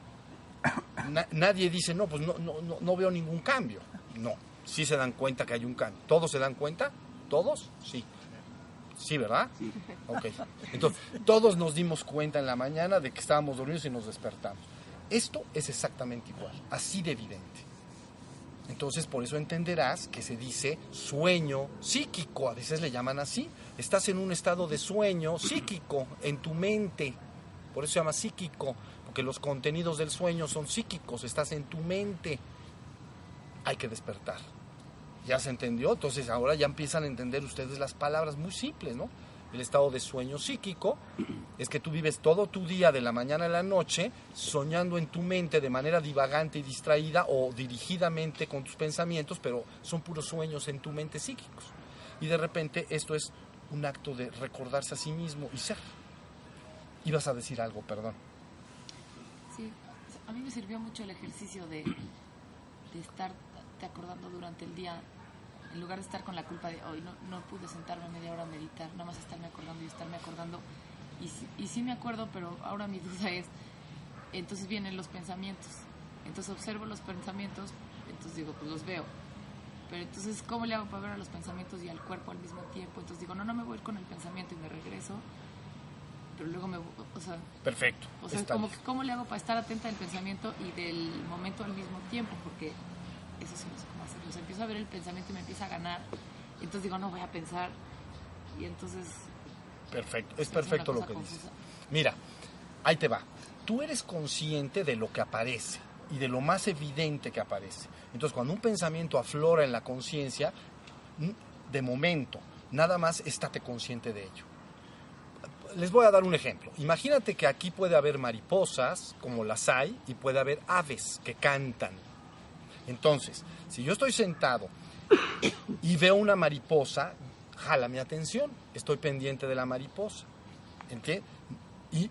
Nadie dice: no, pues no veo ningún cambio. No, sí se dan cuenta que hay un cambio. ¿Todos se dan cuenta? ¿Todos? Sí. Sí, ¿verdad? Sí. Ok. Entonces, todos nos dimos cuenta en la mañana de que estábamos dormidos y nos despertamos. Esto es exactamente igual, así de evidente. Entonces, por eso entenderás que se dice sueño psíquico, a veces le llaman así. Estás en un estado de sueño psíquico en tu mente, por eso se llama psíquico, porque porque los contenidos del sueño son psíquicos, estás en tu mente. Hay que despertar. ¿Ya se entendió? Entonces ahora ya empiezan a entender ustedes las palabras muy simples, ¿no? El estado de sueño psíquico es que tú vives todo tu día de la mañana a la noche soñando en tu mente de manera divagante y distraída o dirigidamente con tus pensamientos, pero son puros sueños en tu mente psíquicos. Y de repente esto es un acto de recordarse a sí mismo y ser. Ibas a decir algo, perdón. Sí, a mí me sirvió mucho el ejercicio de estarte acordando durante el día, en lugar de estar con la culpa de hoy no pude sentarme media hora a meditar, nada más estarme acordando. Y sí me acuerdo, pero ahora mi duda es, entonces vienen los pensamientos, entonces observo los pensamientos, entonces digo, pues los veo, pero entonces ¿cómo le hago para ver a los pensamientos y al cuerpo al mismo tiempo? Entonces digo, no me voy con el pensamiento y me regreso, pero luego Perfecto. O sea, como que ¿cómo le hago para estar atenta del pensamiento y del momento al mismo tiempo? Porque eso sí no sé cómo hacerlo. O sea, empiezo a ver el pensamiento y me empieza a ganar. Y entonces digo, no voy a pensar. Y entonces... Perfecto, es perfecto lo que dices. Mira, ahí te va. Tú eres consciente de lo que aparece y de lo más evidente que aparece. Entonces, cuando un pensamiento aflora en la conciencia, de momento, nada más estate consciente de ello. Les voy a dar un ejemplo. Imagínate que aquí puede haber mariposas, como las hay, y puede haber aves que cantan. Entonces, si yo estoy sentado y veo una mariposa, jala mi atención, estoy pendiente de la mariposa. ¿Entiendes? Y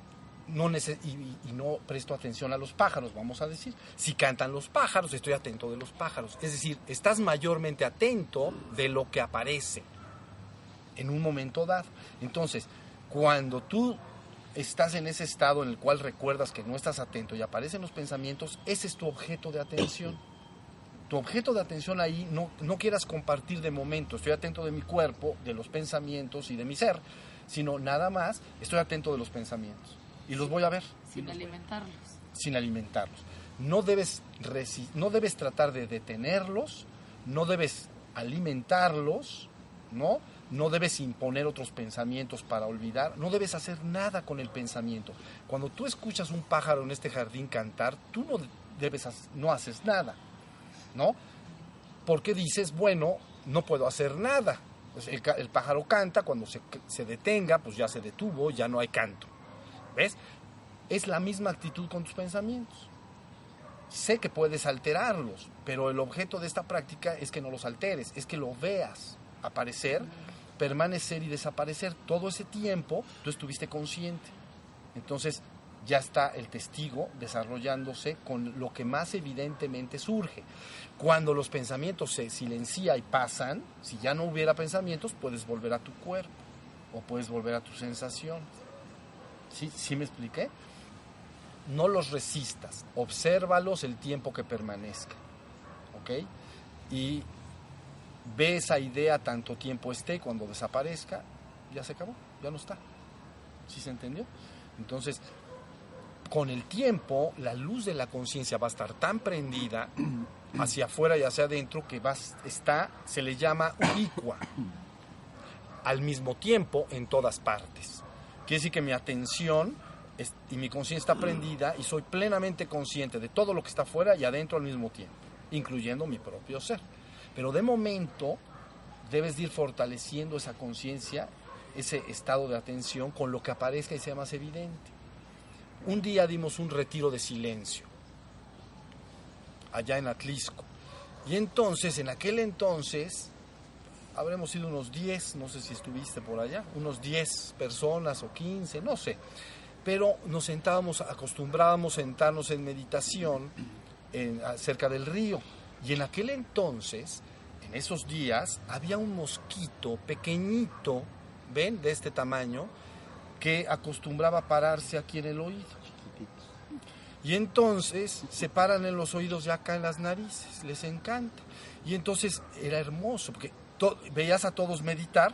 no presto atención a los pájaros, vamos a decir. Si cantan los pájaros, estoy atento de los pájaros. Es decir, estás mayormente atento de lo que aparece en un momento dado. Entonces, cuando tú estás en ese estado en el cual recuerdas que no estás atento y aparecen los pensamientos, ese es tu objeto de atención. Tu objeto de atención ahí no quieras compartir de momento, estoy atento de mi cuerpo, de los pensamientos y de mi ser, sino nada más estoy atento de los pensamientos. Y los voy a ver. Sin alimentarlos. Sin alimentarlos. No debes tratar de detenerlos, no debes alimentarlos, ¿no? No debes imponer otros pensamientos para olvidar, no debes hacer nada con el pensamiento. Cuando tú escuchas un pájaro en este jardín cantar, tú no haces nada, ¿no? Porque dices, bueno, no puedo hacer nada. El pájaro canta, cuando se detenga, pues ya se detuvo, ya no hay canto. ¿Ves? Es la misma actitud con tus pensamientos. Sé que puedes alterarlos, pero el objeto de esta práctica es que no los alteres, es que lo veas aparecer, permanecer y desaparecer. Todo ese tiempo tú estuviste consciente. Entonces ya está el testigo desarrollándose con lo que más evidentemente surge. Cuando los pensamientos se silencian y pasan, si ya no hubiera pensamientos, puedes volver a tu cuerpo o puedes volver a tus sensaciones. ¿Sí me expliqué? No los resistas, obsérvalos el tiempo que permanezca, ¿ok? Y ve esa idea tanto tiempo esté, cuando desaparezca, ya se acabó, ya no está. ¿Sí se entendió? Entonces, con el tiempo, la luz de la conciencia va a estar tan prendida hacia afuera y hacia adentro que se le llama ubicua, al mismo tiempo en todas partes. Quiere decir que mi atención y mi conciencia está prendida y soy plenamente consciente de todo lo que está afuera y adentro al mismo tiempo, incluyendo mi propio ser. Pero de momento debes de ir fortaleciendo esa conciencia, ese estado de atención con lo que aparezca y sea más evidente. Un día dimos un retiro de silencio allá en Atlisco. Y entonces, en aquel entonces, habremos sido unos 10, no sé si estuviste por allá, unos 10 personas o 15, no sé. Pero acostumbrábamos sentarnos en meditación cerca del río. Y en aquel entonces, en esos días, había un mosquito pequeñito, ¿ven? De este tamaño, que acostumbraba a pararse aquí en el oído. Y entonces se paran en los oídos y acá en las narices, les encanta. Y entonces era hermoso, porque veías a todos meditar,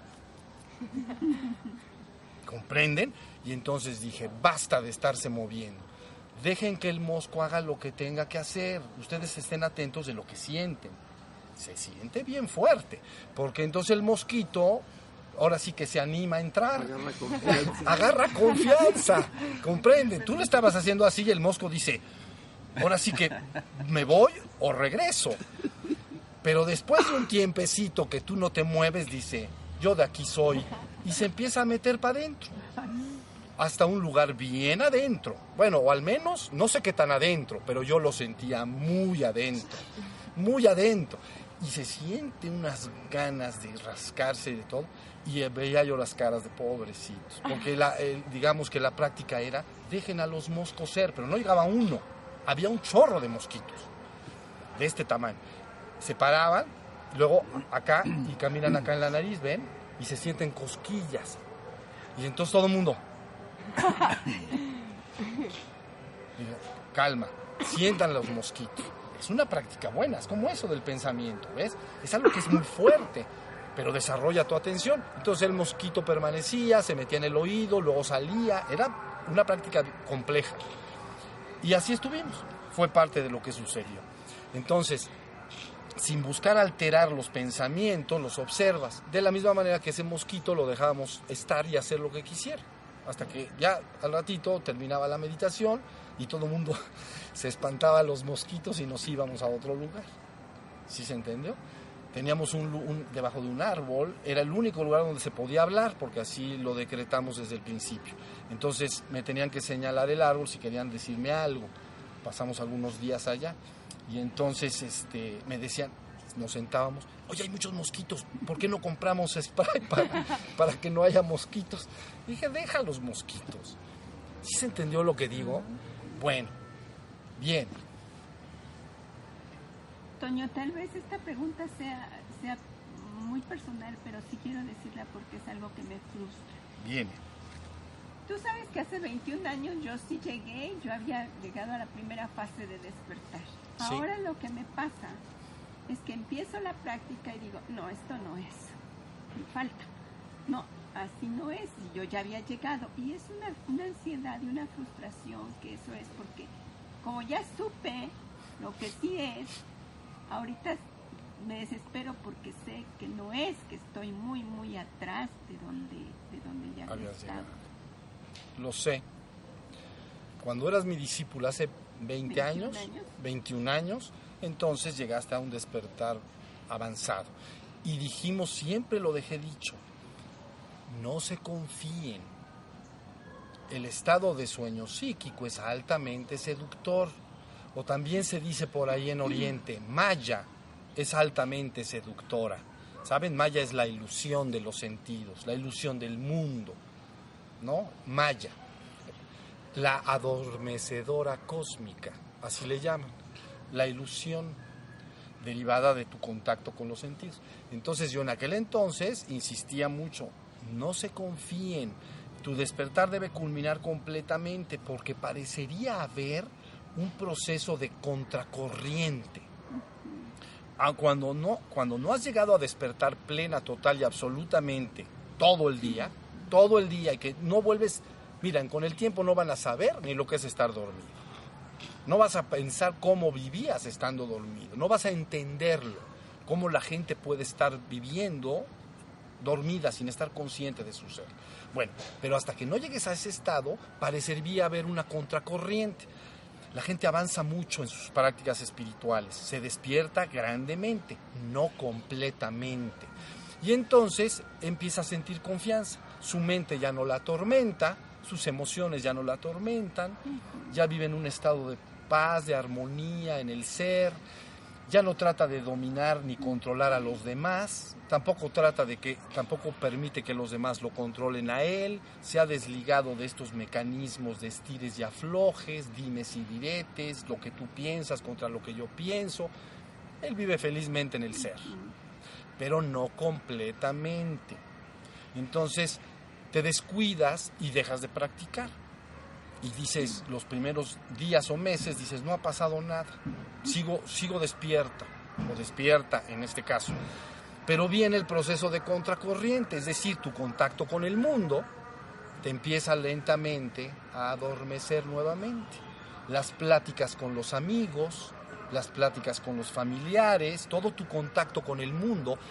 ¿comprenden? Y entonces dije, basta de estarse moviendo. Dejen que el mosco haga lo que tenga que hacer. Ustedes estén atentos de lo que sienten. Se siente bien fuerte, porque entonces el mosquito ahora sí que se anima a entrar. Agarra confianza. Agarra confianza, comprende. Tú le estabas haciendo así y el mosco dice, ahora sí que me voy o regreso. Pero después de un tiempecito que tú no te mueves, dice, yo de aquí soy. Y se empieza a meter para adentro. Hasta un lugar bien adentro. Bueno, o al menos, no sé qué tan adentro, pero yo lo sentía muy adentro. Muy adentro. Y se siente unas ganas de rascarse y de todo. Y veía yo las caras de pobrecitos. Porque digamos que la práctica era, dejen a los moscos ser, pero no llegaba uno. Había un chorro de mosquitos. De este tamaño. Se paraban, luego acá, y caminan acá en la nariz, ¿ven? Y se sienten cosquillas. Y entonces todo el mundo... calma, sientan los mosquitos. Es una práctica buena, es como eso del pensamiento, ¿ves? Es algo que es muy fuerte, pero desarrolla tu atención. Entonces el mosquito permanecía, se metía en el oído, luego salía. Era una práctica compleja. Y así estuvimos. Fue parte de lo que sucedió. Entonces, sin buscar alterar los pensamientos, los observas. De la misma manera que ese mosquito lo dejábamos estar y hacer lo que quisiera. Hasta que ya al ratito terminaba la meditación y todo el mundo se espantaba a los mosquitos y nos íbamos a otro lugar. ¿Sí se entendió? Teníamos debajo de un árbol, era el único lugar donde se podía hablar, porque así lo decretamos desde el principio. Entonces me tenían que señalar el árbol si querían decirme algo. Pasamos algunos días allá y entonces me decían, nos sentábamos, oye, hay muchos mosquitos, ¿por qué no compramos spray para que no haya mosquitos? Y dije, deja los mosquitos. ¿Sí se entendió lo que digo? Bueno, bien. Toño, tal vez esta pregunta sea muy personal, pero sí quiero decirla porque es algo que me frustra. Bien. Tú sabes que hace 21 años yo sí llegué, yo había llegado a la primera fase de despertar. Sí. Ahora lo que me pasa es que empiezo la práctica y digo, no, esto no es, me falta. No, así no es, y yo ya había llegado. Y es una ansiedad y una frustración que eso es porque como ya supe lo que sí es, ahorita me desespero porque sé que no es, que estoy muy, muy atrás de donde ya había estado. Lo sé. Cuando eras mi discípula hace 21 años, entonces llegaste a un despertar avanzado. Y dijimos, siempre lo dejé dicho, no se confíen. El estado de sueño psíquico es altamente seductor. O también se dice por ahí en Oriente, Maya es altamente seductora. ¿Saben? Maya es la ilusión de los sentidos, la ilusión del mundo, ¿no? Maya, la adormecedora cósmica, así le llaman, la ilusión derivada de tu contacto con los sentidos. Entonces yo en aquel entonces insistía mucho, no se confíen, tu despertar debe culminar completamente porque parecería haber un proceso de contracorriente. Cuando no has llegado a despertar plena, total y absolutamente todo el día y que no vuelves, miren, con el tiempo no van a saber ni lo que es estar dormido. No vas a pensar cómo vivías estando dormido, no vas a entenderlo, cómo la gente puede estar viviendo dormida sin estar consciente de su ser. Bueno, pero hasta que no llegues a ese estado, parecería haber una contracorriente. La gente avanza mucho en sus prácticas espirituales, se despierta grandemente, no completamente. Y entonces empieza a sentir confianza, su mente ya no la atormenta, sus emociones ya no la atormentan, ya vive en un estado de paz, de armonía en el ser, ya no trata de dominar ni controlar a los demás, tampoco permite que los demás lo controlen a él, se ha desligado de estos mecanismos de estires y aflojes, dimes y diretes, lo que tú piensas contra lo que yo pienso. Él vive felizmente en el ser, pero no completamente. Entonces te descuidas y dejas de practicar. Y dices, los primeros días o meses, dices, no ha pasado nada, sigo despierta, o despierta en este caso. Pero viene el proceso de contracorriente, es decir, tu contacto con el mundo te empieza lentamente a adormecer nuevamente. Las pláticas con los amigos, las pláticas con los familiares, todo tu contacto con el mundo,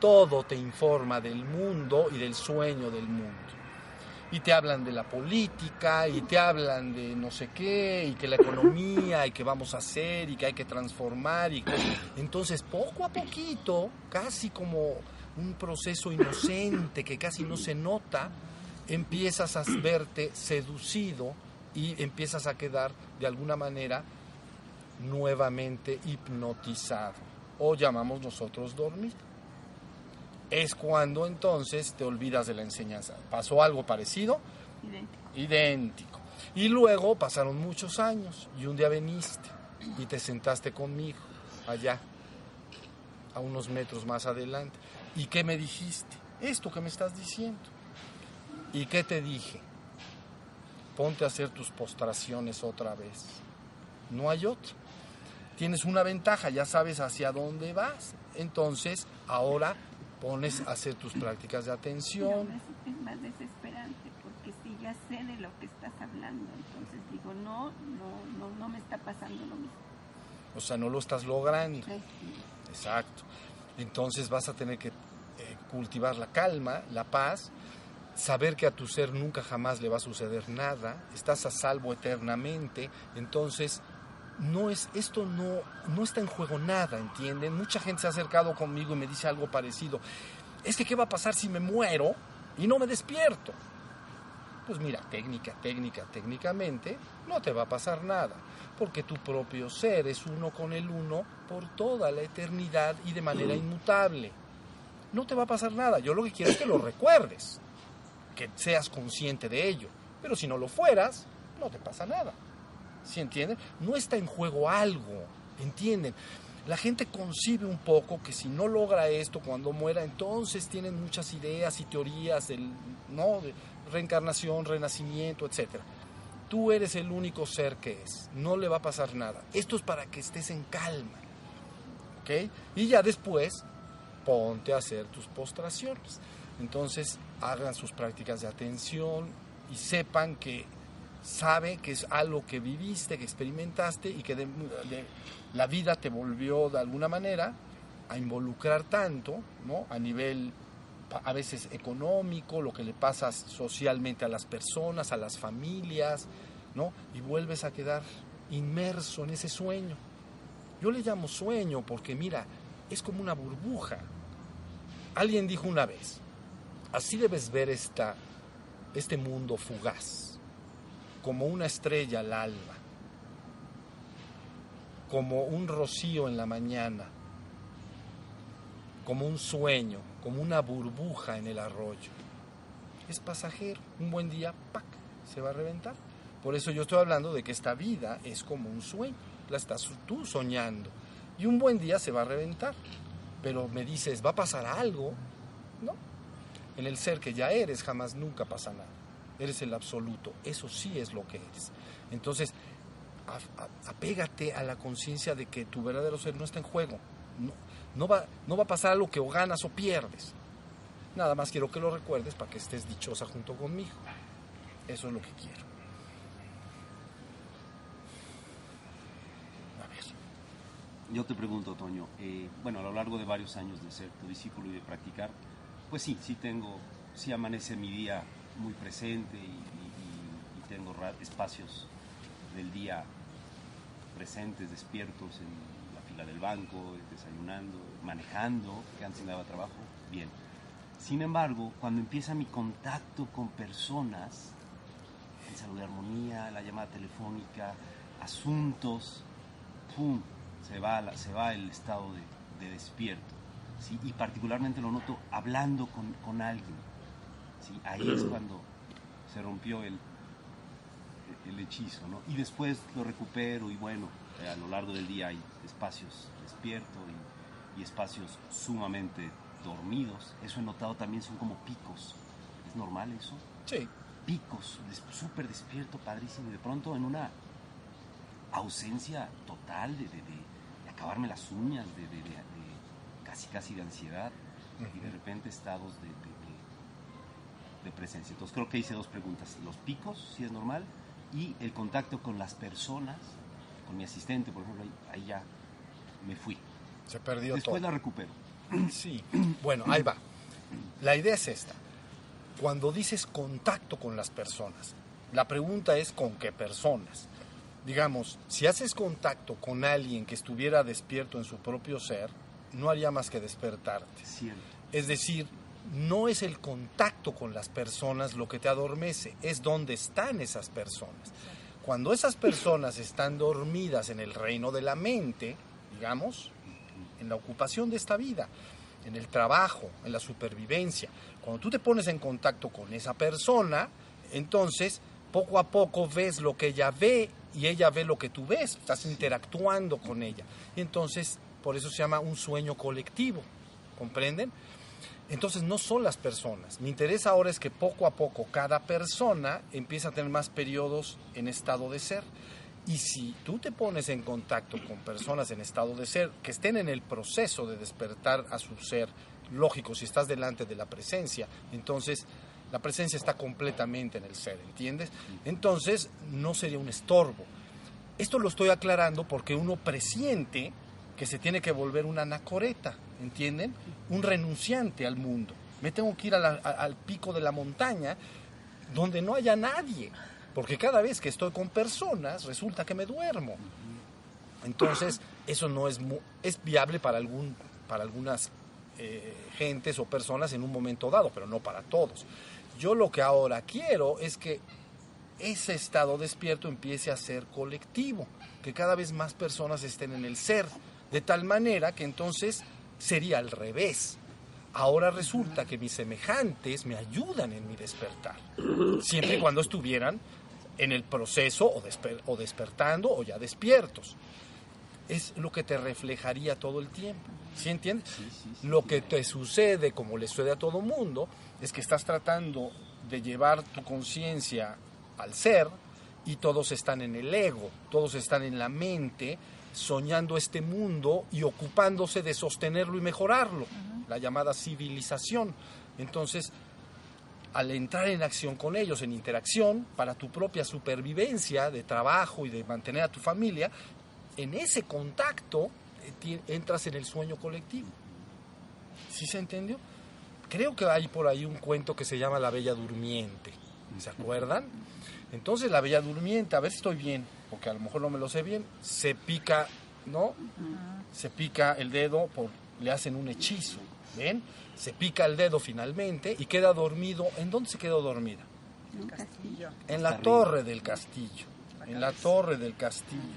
todo te informa del mundo y del sueño del mundo. Y te hablan de la política, y te hablan de no sé qué, y que la economía, y que vamos a hacer, y que hay que transformar. Entonces, poco a poquito, casi como un proceso inocente que casi no se nota, empiezas a verte seducido y empiezas a quedar, de alguna manera, nuevamente hipnotizado. O llamamos nosotros dormir. Es cuando entonces te olvidas de la enseñanza. ¿Pasó algo parecido? Idéntico. Y luego pasaron muchos años y un día viniste y te sentaste conmigo allá, a unos metros más adelante. ¿Y qué me dijiste? Esto que me estás diciendo. ¿Y qué te dije? Ponte a hacer tus postraciones otra vez. No hay otra. Tienes una ventaja, ya sabes hacia dónde vas. Entonces, ahora pones a hacer tus prácticas de atención. Es más desesperante porque si ya sé de lo que estás hablando, entonces digo, no me está pasando lo mismo. O sea, no lo estás logrando. Sí. Exacto. Entonces vas a tener que cultivar la calma, la paz, saber que a tu ser nunca jamás le va a suceder nada, estás a salvo eternamente. Entonces, esto no está en juego nada, ¿entienden? Mucha gente se ha acercado conmigo y me dice algo parecido. Es que, ¿qué va a pasar si me muero y no me despierto? Pues mira, técnicamente no te va a pasar nada, porque tu propio ser es uno con el uno por toda la eternidad y de manera inmutable. No te va a pasar nada. Yo lo que quiero es que lo recuerdes, que seas consciente de ello. Pero si no lo fueras, no te pasa nada. ¿Sí entienden? No está en juego algo, ¿entienden? La gente concibe un poco que si no logra esto cuando muera, entonces tienen muchas ideas y teorías de reencarnación, renacimiento, etc. Tú eres el único ser que es, no le va a pasar nada. Esto es para que estés en calma, ¿ok? Y ya después, ponte a hacer tus postraciones. Entonces, hagan sus prácticas de atención y sepan que sabe que es algo que viviste, que experimentaste y que la vida te volvió de alguna manera a involucrar tanto, ¿no? A nivel a veces económico, lo que le pasa socialmente a las personas, a las familias, ¿no? Y vuelves a quedar inmerso en ese sueño. Yo le llamo sueño porque mira, es como una burbuja. Alguien dijo una vez, así debes ver este mundo fugaz, como una estrella al alba, como un rocío en la mañana, como un sueño, como una burbuja en el arroyo. Es pasajero, un buen día, ¡pac!, se va a reventar. Por eso yo estoy hablando de que esta vida es como un sueño, la estás tú soñando, y un buen día se va a reventar. Pero me dices, ¿va a pasar algo? No, en el ser que ya eres jamás nunca pasa nada. Eres el absoluto, eso sí es lo que eres. Entonces, apégate a la conciencia de que tu verdadero ser no está en juego. No va a pasar algo que o ganas o pierdes. Nada más quiero que lo recuerdes para que estés dichosa junto conmigo. Eso es lo que quiero. A ver. Yo te pregunto, Toño, bueno, a lo largo de varios años de ser tu discípulo y de practicar, pues sí amanece mi día muy presente y tengo espacios del día presentes, despiertos en la fila del banco, desayunando, manejando, que antes me daba trabajo, bien. Sin embargo, cuando empieza mi contacto con personas, el salud de armonía, la llamada telefónica, asuntos, ¡pum!, se va el estado de despierto, ¿sí? Y particularmente lo noto hablando con alguien. Sí, ahí es cuando se rompió el hechizo, ¿no? Y después lo recupero y bueno, a lo largo del día hay espacios despierto y espacios sumamente dormidos. Eso he notado también, son como picos. ¿Es normal eso? Sí. Picos, súper despierto, padrísimo. Y de pronto en una ausencia total de acabarme las uñas, de casi de ansiedad. Y de repente estados de presencia. Entonces creo que hice dos preguntas: los picos, si es normal, y el contacto con las personas, con mi asistente, por ejemplo, ahí ya me fui. Se perdió después todo. la recupero. Sí, bueno, ahí va. La idea es esta. Cuando dices contacto con las personas, la pregunta es ¿con qué personas? Digamos, si haces contacto con alguien que estuviera despierto en su propio ser, no haría más que despertarte. Cierto. Es decir, no es el contacto con las personas lo que te adormece, es dónde están esas personas. Cuando esas personas están dormidas en el reino de la mente, digamos, en la ocupación de esta vida, en el trabajo, en la supervivencia, cuando tú te pones en contacto con esa persona, entonces poco a poco ves lo que ella ve y ella ve lo que tú ves, estás interactuando con ella. Y entonces, por eso se llama un sueño colectivo, ¿comprenden? Entonces no son las personas. Mi interés ahora es que poco a poco cada persona empieza a tener más periodos en estado de ser. Y si tú te pones en contacto con personas en estado de ser que estén en el proceso de despertar a su ser, lógico, si estás delante de la presencia, entonces la presencia está completamente en el ser, ¿entiendes? Entonces no sería un estorbo. Esto lo estoy aclarando porque uno presiente que se tiene que volver una anacoreta, ¿entienden? Un renunciante al mundo. Me tengo que ir al pico de la montaña donde no haya nadie, porque cada vez que estoy con personas resulta que me duermo. Entonces, eso no es viable para algunas gentes o personas en un momento dado, pero no para todos. Yo lo que ahora quiero es que ese estado despierto empiece a ser colectivo, que cada vez más personas estén en el ser, de tal manera que entonces sería al revés. Ahora resulta que mis semejantes me ayudan en mi despertar, siempre y cuando estuvieran en el proceso o despertando o ya despiertos. Es lo que te reflejaría todo el tiempo, ¿sí entiendes? Sí. Lo que te sucede, como le sucede a todo mundo, es que estás tratando de llevar tu conciencia al ser y todos están en el ego, todos están en la mente, soñando este mundo y ocupándose de sostenerlo y mejorarlo, la llamada civilización. Entonces, al entrar en acción con ellos, en interacción, para tu propia supervivencia de trabajo y de mantener a tu familia, en ese contacto entras en el sueño colectivo. ¿Sí se entendió? Creo que hay por ahí un cuento que se llama La Bella Durmiente. ¿Se acuerdan? Entonces la Bella Durmiente, a ver si estoy bien, porque a lo mejor no me lo sé bien, se pica, ¿no? Se pica el dedo, le hacen un hechizo, ¿ven? Se pica el dedo finalmente y queda dormido. ¿En dónde se quedó dormida? En un castillo. En la torre del castillo. En la torre del castillo.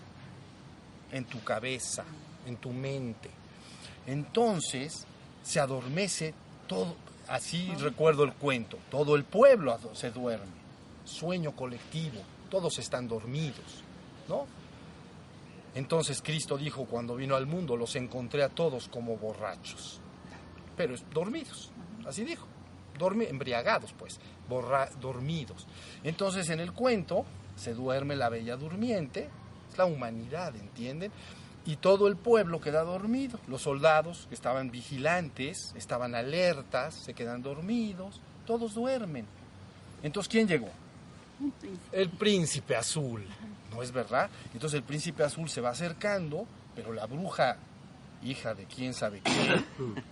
En tu cabeza, en tu mente. Entonces se adormece todo. Así recuerdo el cuento. Todo el pueblo se duerme. Sueño colectivo. Todos están dormidos, ¿no? Entonces Cristo dijo cuando vino al mundo, los encontré a todos como borrachos. Pero dormidos, así dijo. Embriagados, pues. Dormidos. Entonces en el cuento se duerme la Bella Durmiente. Es la humanidad, ¿entienden? Y todo el pueblo queda dormido. Los soldados que estaban vigilantes, estaban alertas, se quedan dormidos, todos duermen. Entonces, ¿quién llegó? El príncipe azul, ¿no es verdad? Entonces el príncipe azul se va acercando, pero la bruja, hija de quién sabe quién,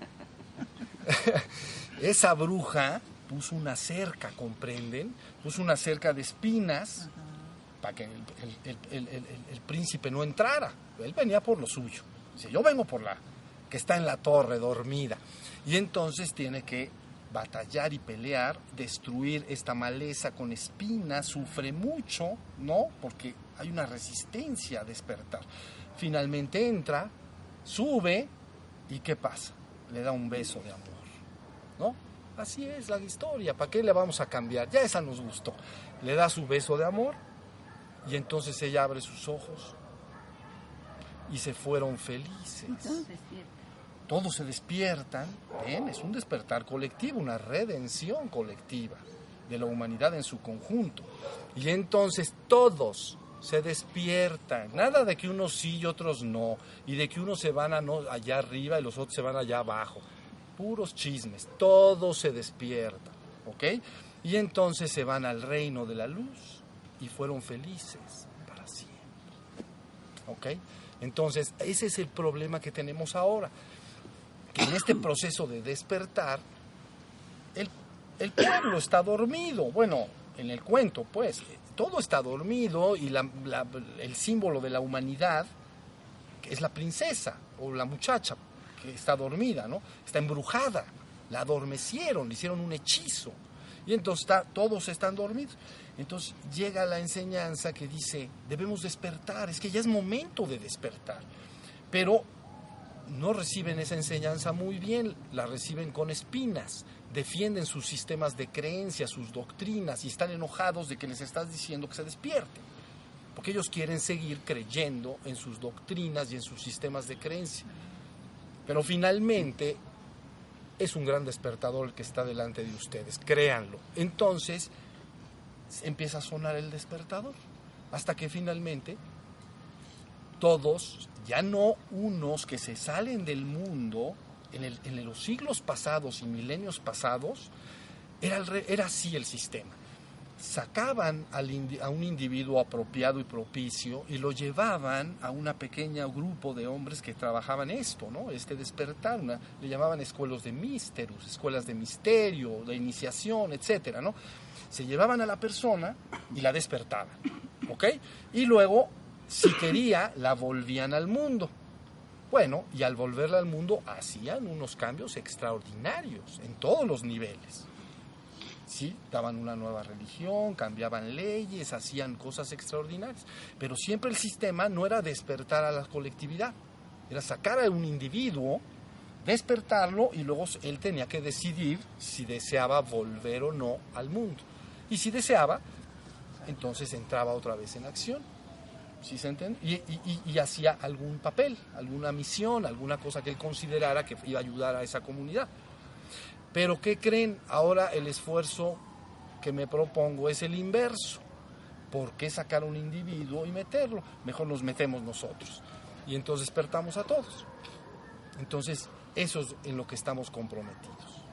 esa bruja puso una cerca, ¿comprenden? Puso una cerca de espinas para que el príncipe no entrara. Él venía por lo suyo. Dice, yo vengo por la que está en la torre dormida. Y entonces tiene que batallar y pelear, destruir esta maleza con espinas, sufre mucho, ¿no? Porque hay una resistencia a despertar. Finalmente entra, sube, ¿y qué pasa? Le da un beso de amor, ¿no? Así es la historia, ¿para qué le vamos a cambiar? Ya esa nos gustó. Le da su beso de amor y entonces ella abre sus ojos y se fueron felices. Todos se despiertan, ¿ven? Es un despertar colectivo, una redención colectiva de la humanidad en su conjunto. Y entonces todos se despiertan, nada de que unos sí y otros no, y de que unos se van allá arriba y los otros se van allá abajo. Puros chismes, todos se despiertan, ¿ok? Y entonces se van al reino de la luz y fueron felices para siempre, ¿ok? Entonces ese es el problema que tenemos ahora, en este proceso de despertar, el pueblo está dormido. Bueno, en el cuento, pues, todo está dormido y el símbolo de la humanidad es la princesa o la muchacha que está dormida, ¿no? Está embrujada, la adormecieron, le hicieron un hechizo. Y entonces todos están dormidos. Entonces llega la enseñanza que dice, debemos despertar, es que ya es momento de despertar. Pero no reciben esa enseñanza muy bien, la reciben con espinas, defienden sus sistemas de creencias, sus doctrinas, y están enojados de que les estás diciendo que se despierten, porque ellos quieren seguir creyendo en sus doctrinas y en sus sistemas de creencia. Pero finalmente es un gran despertador el que está delante de ustedes, créanlo. Entonces empieza a sonar el despertador, hasta que finalmente todos, ya no unos que se salen del mundo, en los siglos pasados y milenios pasados, era así el sistema. Sacaban a un individuo apropiado y propicio y lo llevaban a una pequeña grupo de hombres que trabajaban esto, ¿no? Este despertar, le llamaban escuelas de misterus, escuelas de misterio, de iniciación, etcétera, ¿no? Se llevaban a la persona y la despertaban, ¿ok? Y luego, si quería, la volvían al mundo. Bueno, y al volverla al mundo hacían unos cambios extraordinarios en todos los niveles. Sí, daban una nueva religión, cambiaban leyes, hacían cosas extraordinarias. Pero siempre el sistema no era despertar a la colectividad, era sacar a un individuo, despertarlo y luego él tenía que decidir si deseaba volver o no al mundo. Y si deseaba, entonces entraba otra vez en acción. ¿Sí se entiende? Y hacía algún papel, alguna misión, alguna cosa que él considerara que iba a ayudar a esa comunidad. Pero ¿qué creen? Ahora el esfuerzo que me propongo es el inverso. ¿Por qué sacar a un individuo y meterlo? Mejor nos metemos nosotros. Y entonces despertamos a todos. Entonces, eso es en lo que estamos comprometidos.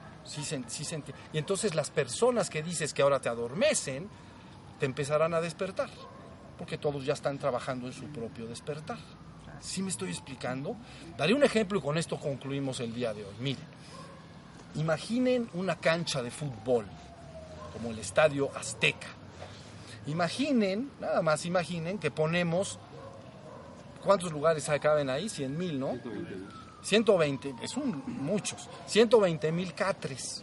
Y entonces las personas que dices que ahora te adormecen, te empezarán a despertar. Porque todos ya están trabajando en su propio despertar. ¿Sí me estoy explicando? Daré un ejemplo y con esto concluimos el día de hoy. Miren, imaginen una cancha de fútbol, como el Estadio Azteca. Imaginen, nada más imaginen que ponemos, ¿cuántos lugares caben ahí? 100,000, ¿no? 120, muchos. 120,000 catres.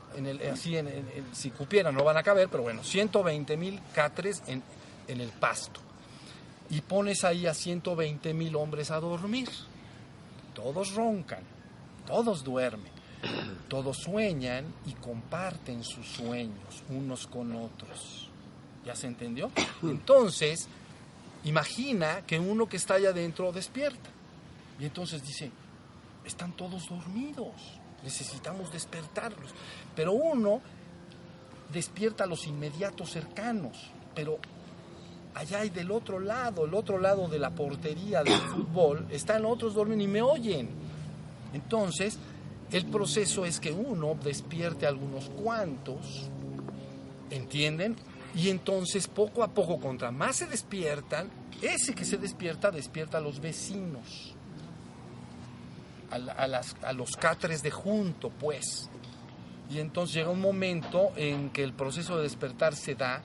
Si cupieran no van a caber, pero bueno, 120,000 catres en el pasto. Y pones ahí a 120,000 hombres a dormir. Todos roncan, todos duermen, todos sueñan y comparten sus sueños unos con otros. ¿Ya se entendió? Entonces, imagina que uno que está allá adentro despierta. Y entonces dice, están todos dormidos, necesitamos despertarlos. Pero uno despierta a los inmediatos cercanos, pero allá y del otro lado, el otro lado de la portería del fútbol, están otros durmiendo y me oyen. Entonces, el proceso es que uno despierte a algunos cuantos, ¿entienden? Y entonces, poco a poco, contra más se despiertan, ese que se despierta a los vecinos, a los catres de junto, pues. Y entonces llega un momento en que el proceso de despertar se da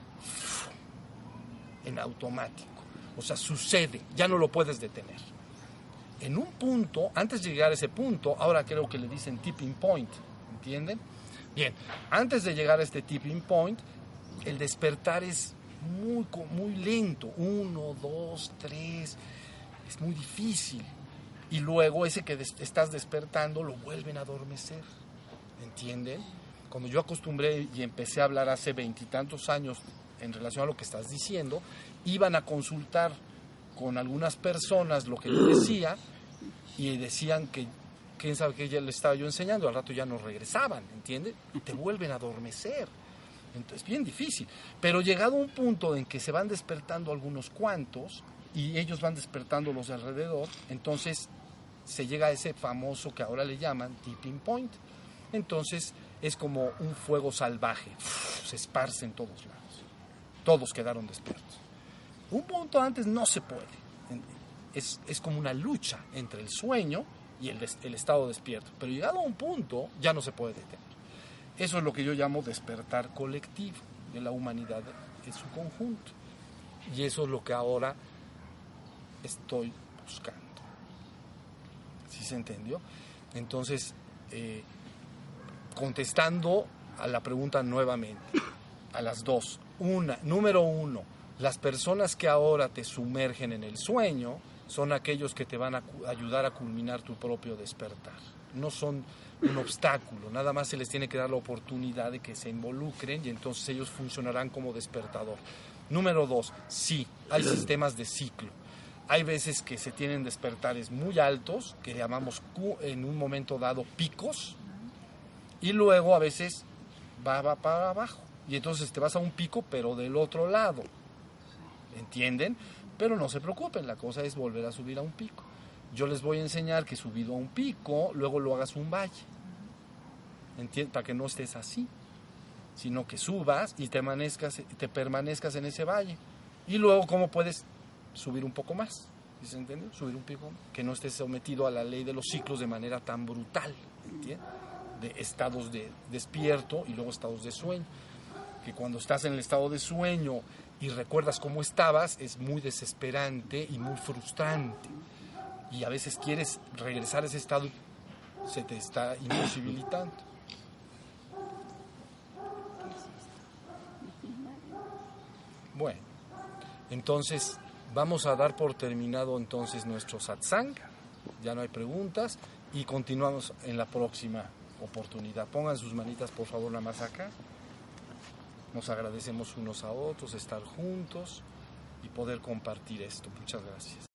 en automático, o sea, sucede, ya no lo puedes detener. En un punto, antes de llegar a ese punto, ahora creo que le dicen tipping point, ¿entienden? Bien, antes de llegar a este tipping point, el despertar es muy lento, 1, 2, 3, es muy difícil. Y luego ese que estás despertando lo vuelven a adormecer, ¿entienden? Cuando yo acostumbré y empecé a hablar hace 20 y tantos años en relación a lo que estás diciendo, iban a consultar con algunas personas lo que yo decía y decían que quién sabe qué ya le estaba yo enseñando, al rato ya no regresaban, ¿entiendes? Y te vuelven a adormecer. Entonces, es bien difícil, pero llegado a un punto en que se van despertando algunos cuantos y ellos van despertando los de alrededor, entonces se llega a ese famoso que ahora le llaman tipping point. Entonces es como un fuego salvaje, se esparce en todos lados. Todos quedaron despiertos. Un punto antes no se puede. Es como una lucha entre el sueño y el estado despierto. Pero llegado a un punto, ya no se puede detener. Eso es lo que yo llamo despertar colectivo de la humanidad en su conjunto. Y eso es lo que ahora estoy buscando. ¿Sí se entendió? Entonces, contestando a la pregunta nuevamente, a las dos. Número uno, las personas que ahora te sumergen en el sueño son aquellos que te van a ayudar a culminar tu propio despertar. No son un obstáculo, nada más se les tiene que dar la oportunidad de que se involucren y entonces ellos funcionarán como despertador. Número dos, sí, hay sistemas de ciclo. Hay veces que se tienen despertares muy altos, que llamamos en un momento dado picos, y luego a veces va para abajo. Y entonces te vas a un pico, pero del otro lado. ¿Entienden? Pero no se preocupen, la cosa es volver a subir a un pico. Yo les voy a enseñar que subido a un pico, luego lo hagas un valle. Para que no estés así, sino que subas y te permanezcas en ese valle. Y luego, ¿cómo puedes subir un poco más? ¿Sí se entiende? Subir un pico, que no estés sometido a la ley de los ciclos de manera tan brutal, ¿entiendes? De estados de despierto y luego estados de sueño. Que cuando estás en el estado de sueño y recuerdas cómo estabas, es muy desesperante y muy frustrante. Y a veces quieres regresar a ese estado y se te está imposibilitando. Bueno, entonces vamos a dar por terminado entonces nuestro satsang. Ya no hay preguntas y continuamos en la próxima oportunidad. Pongan sus manitas por favor nada más acá. Nos agradecemos unos a otros, estar juntos y poder compartir esto. Muchas gracias.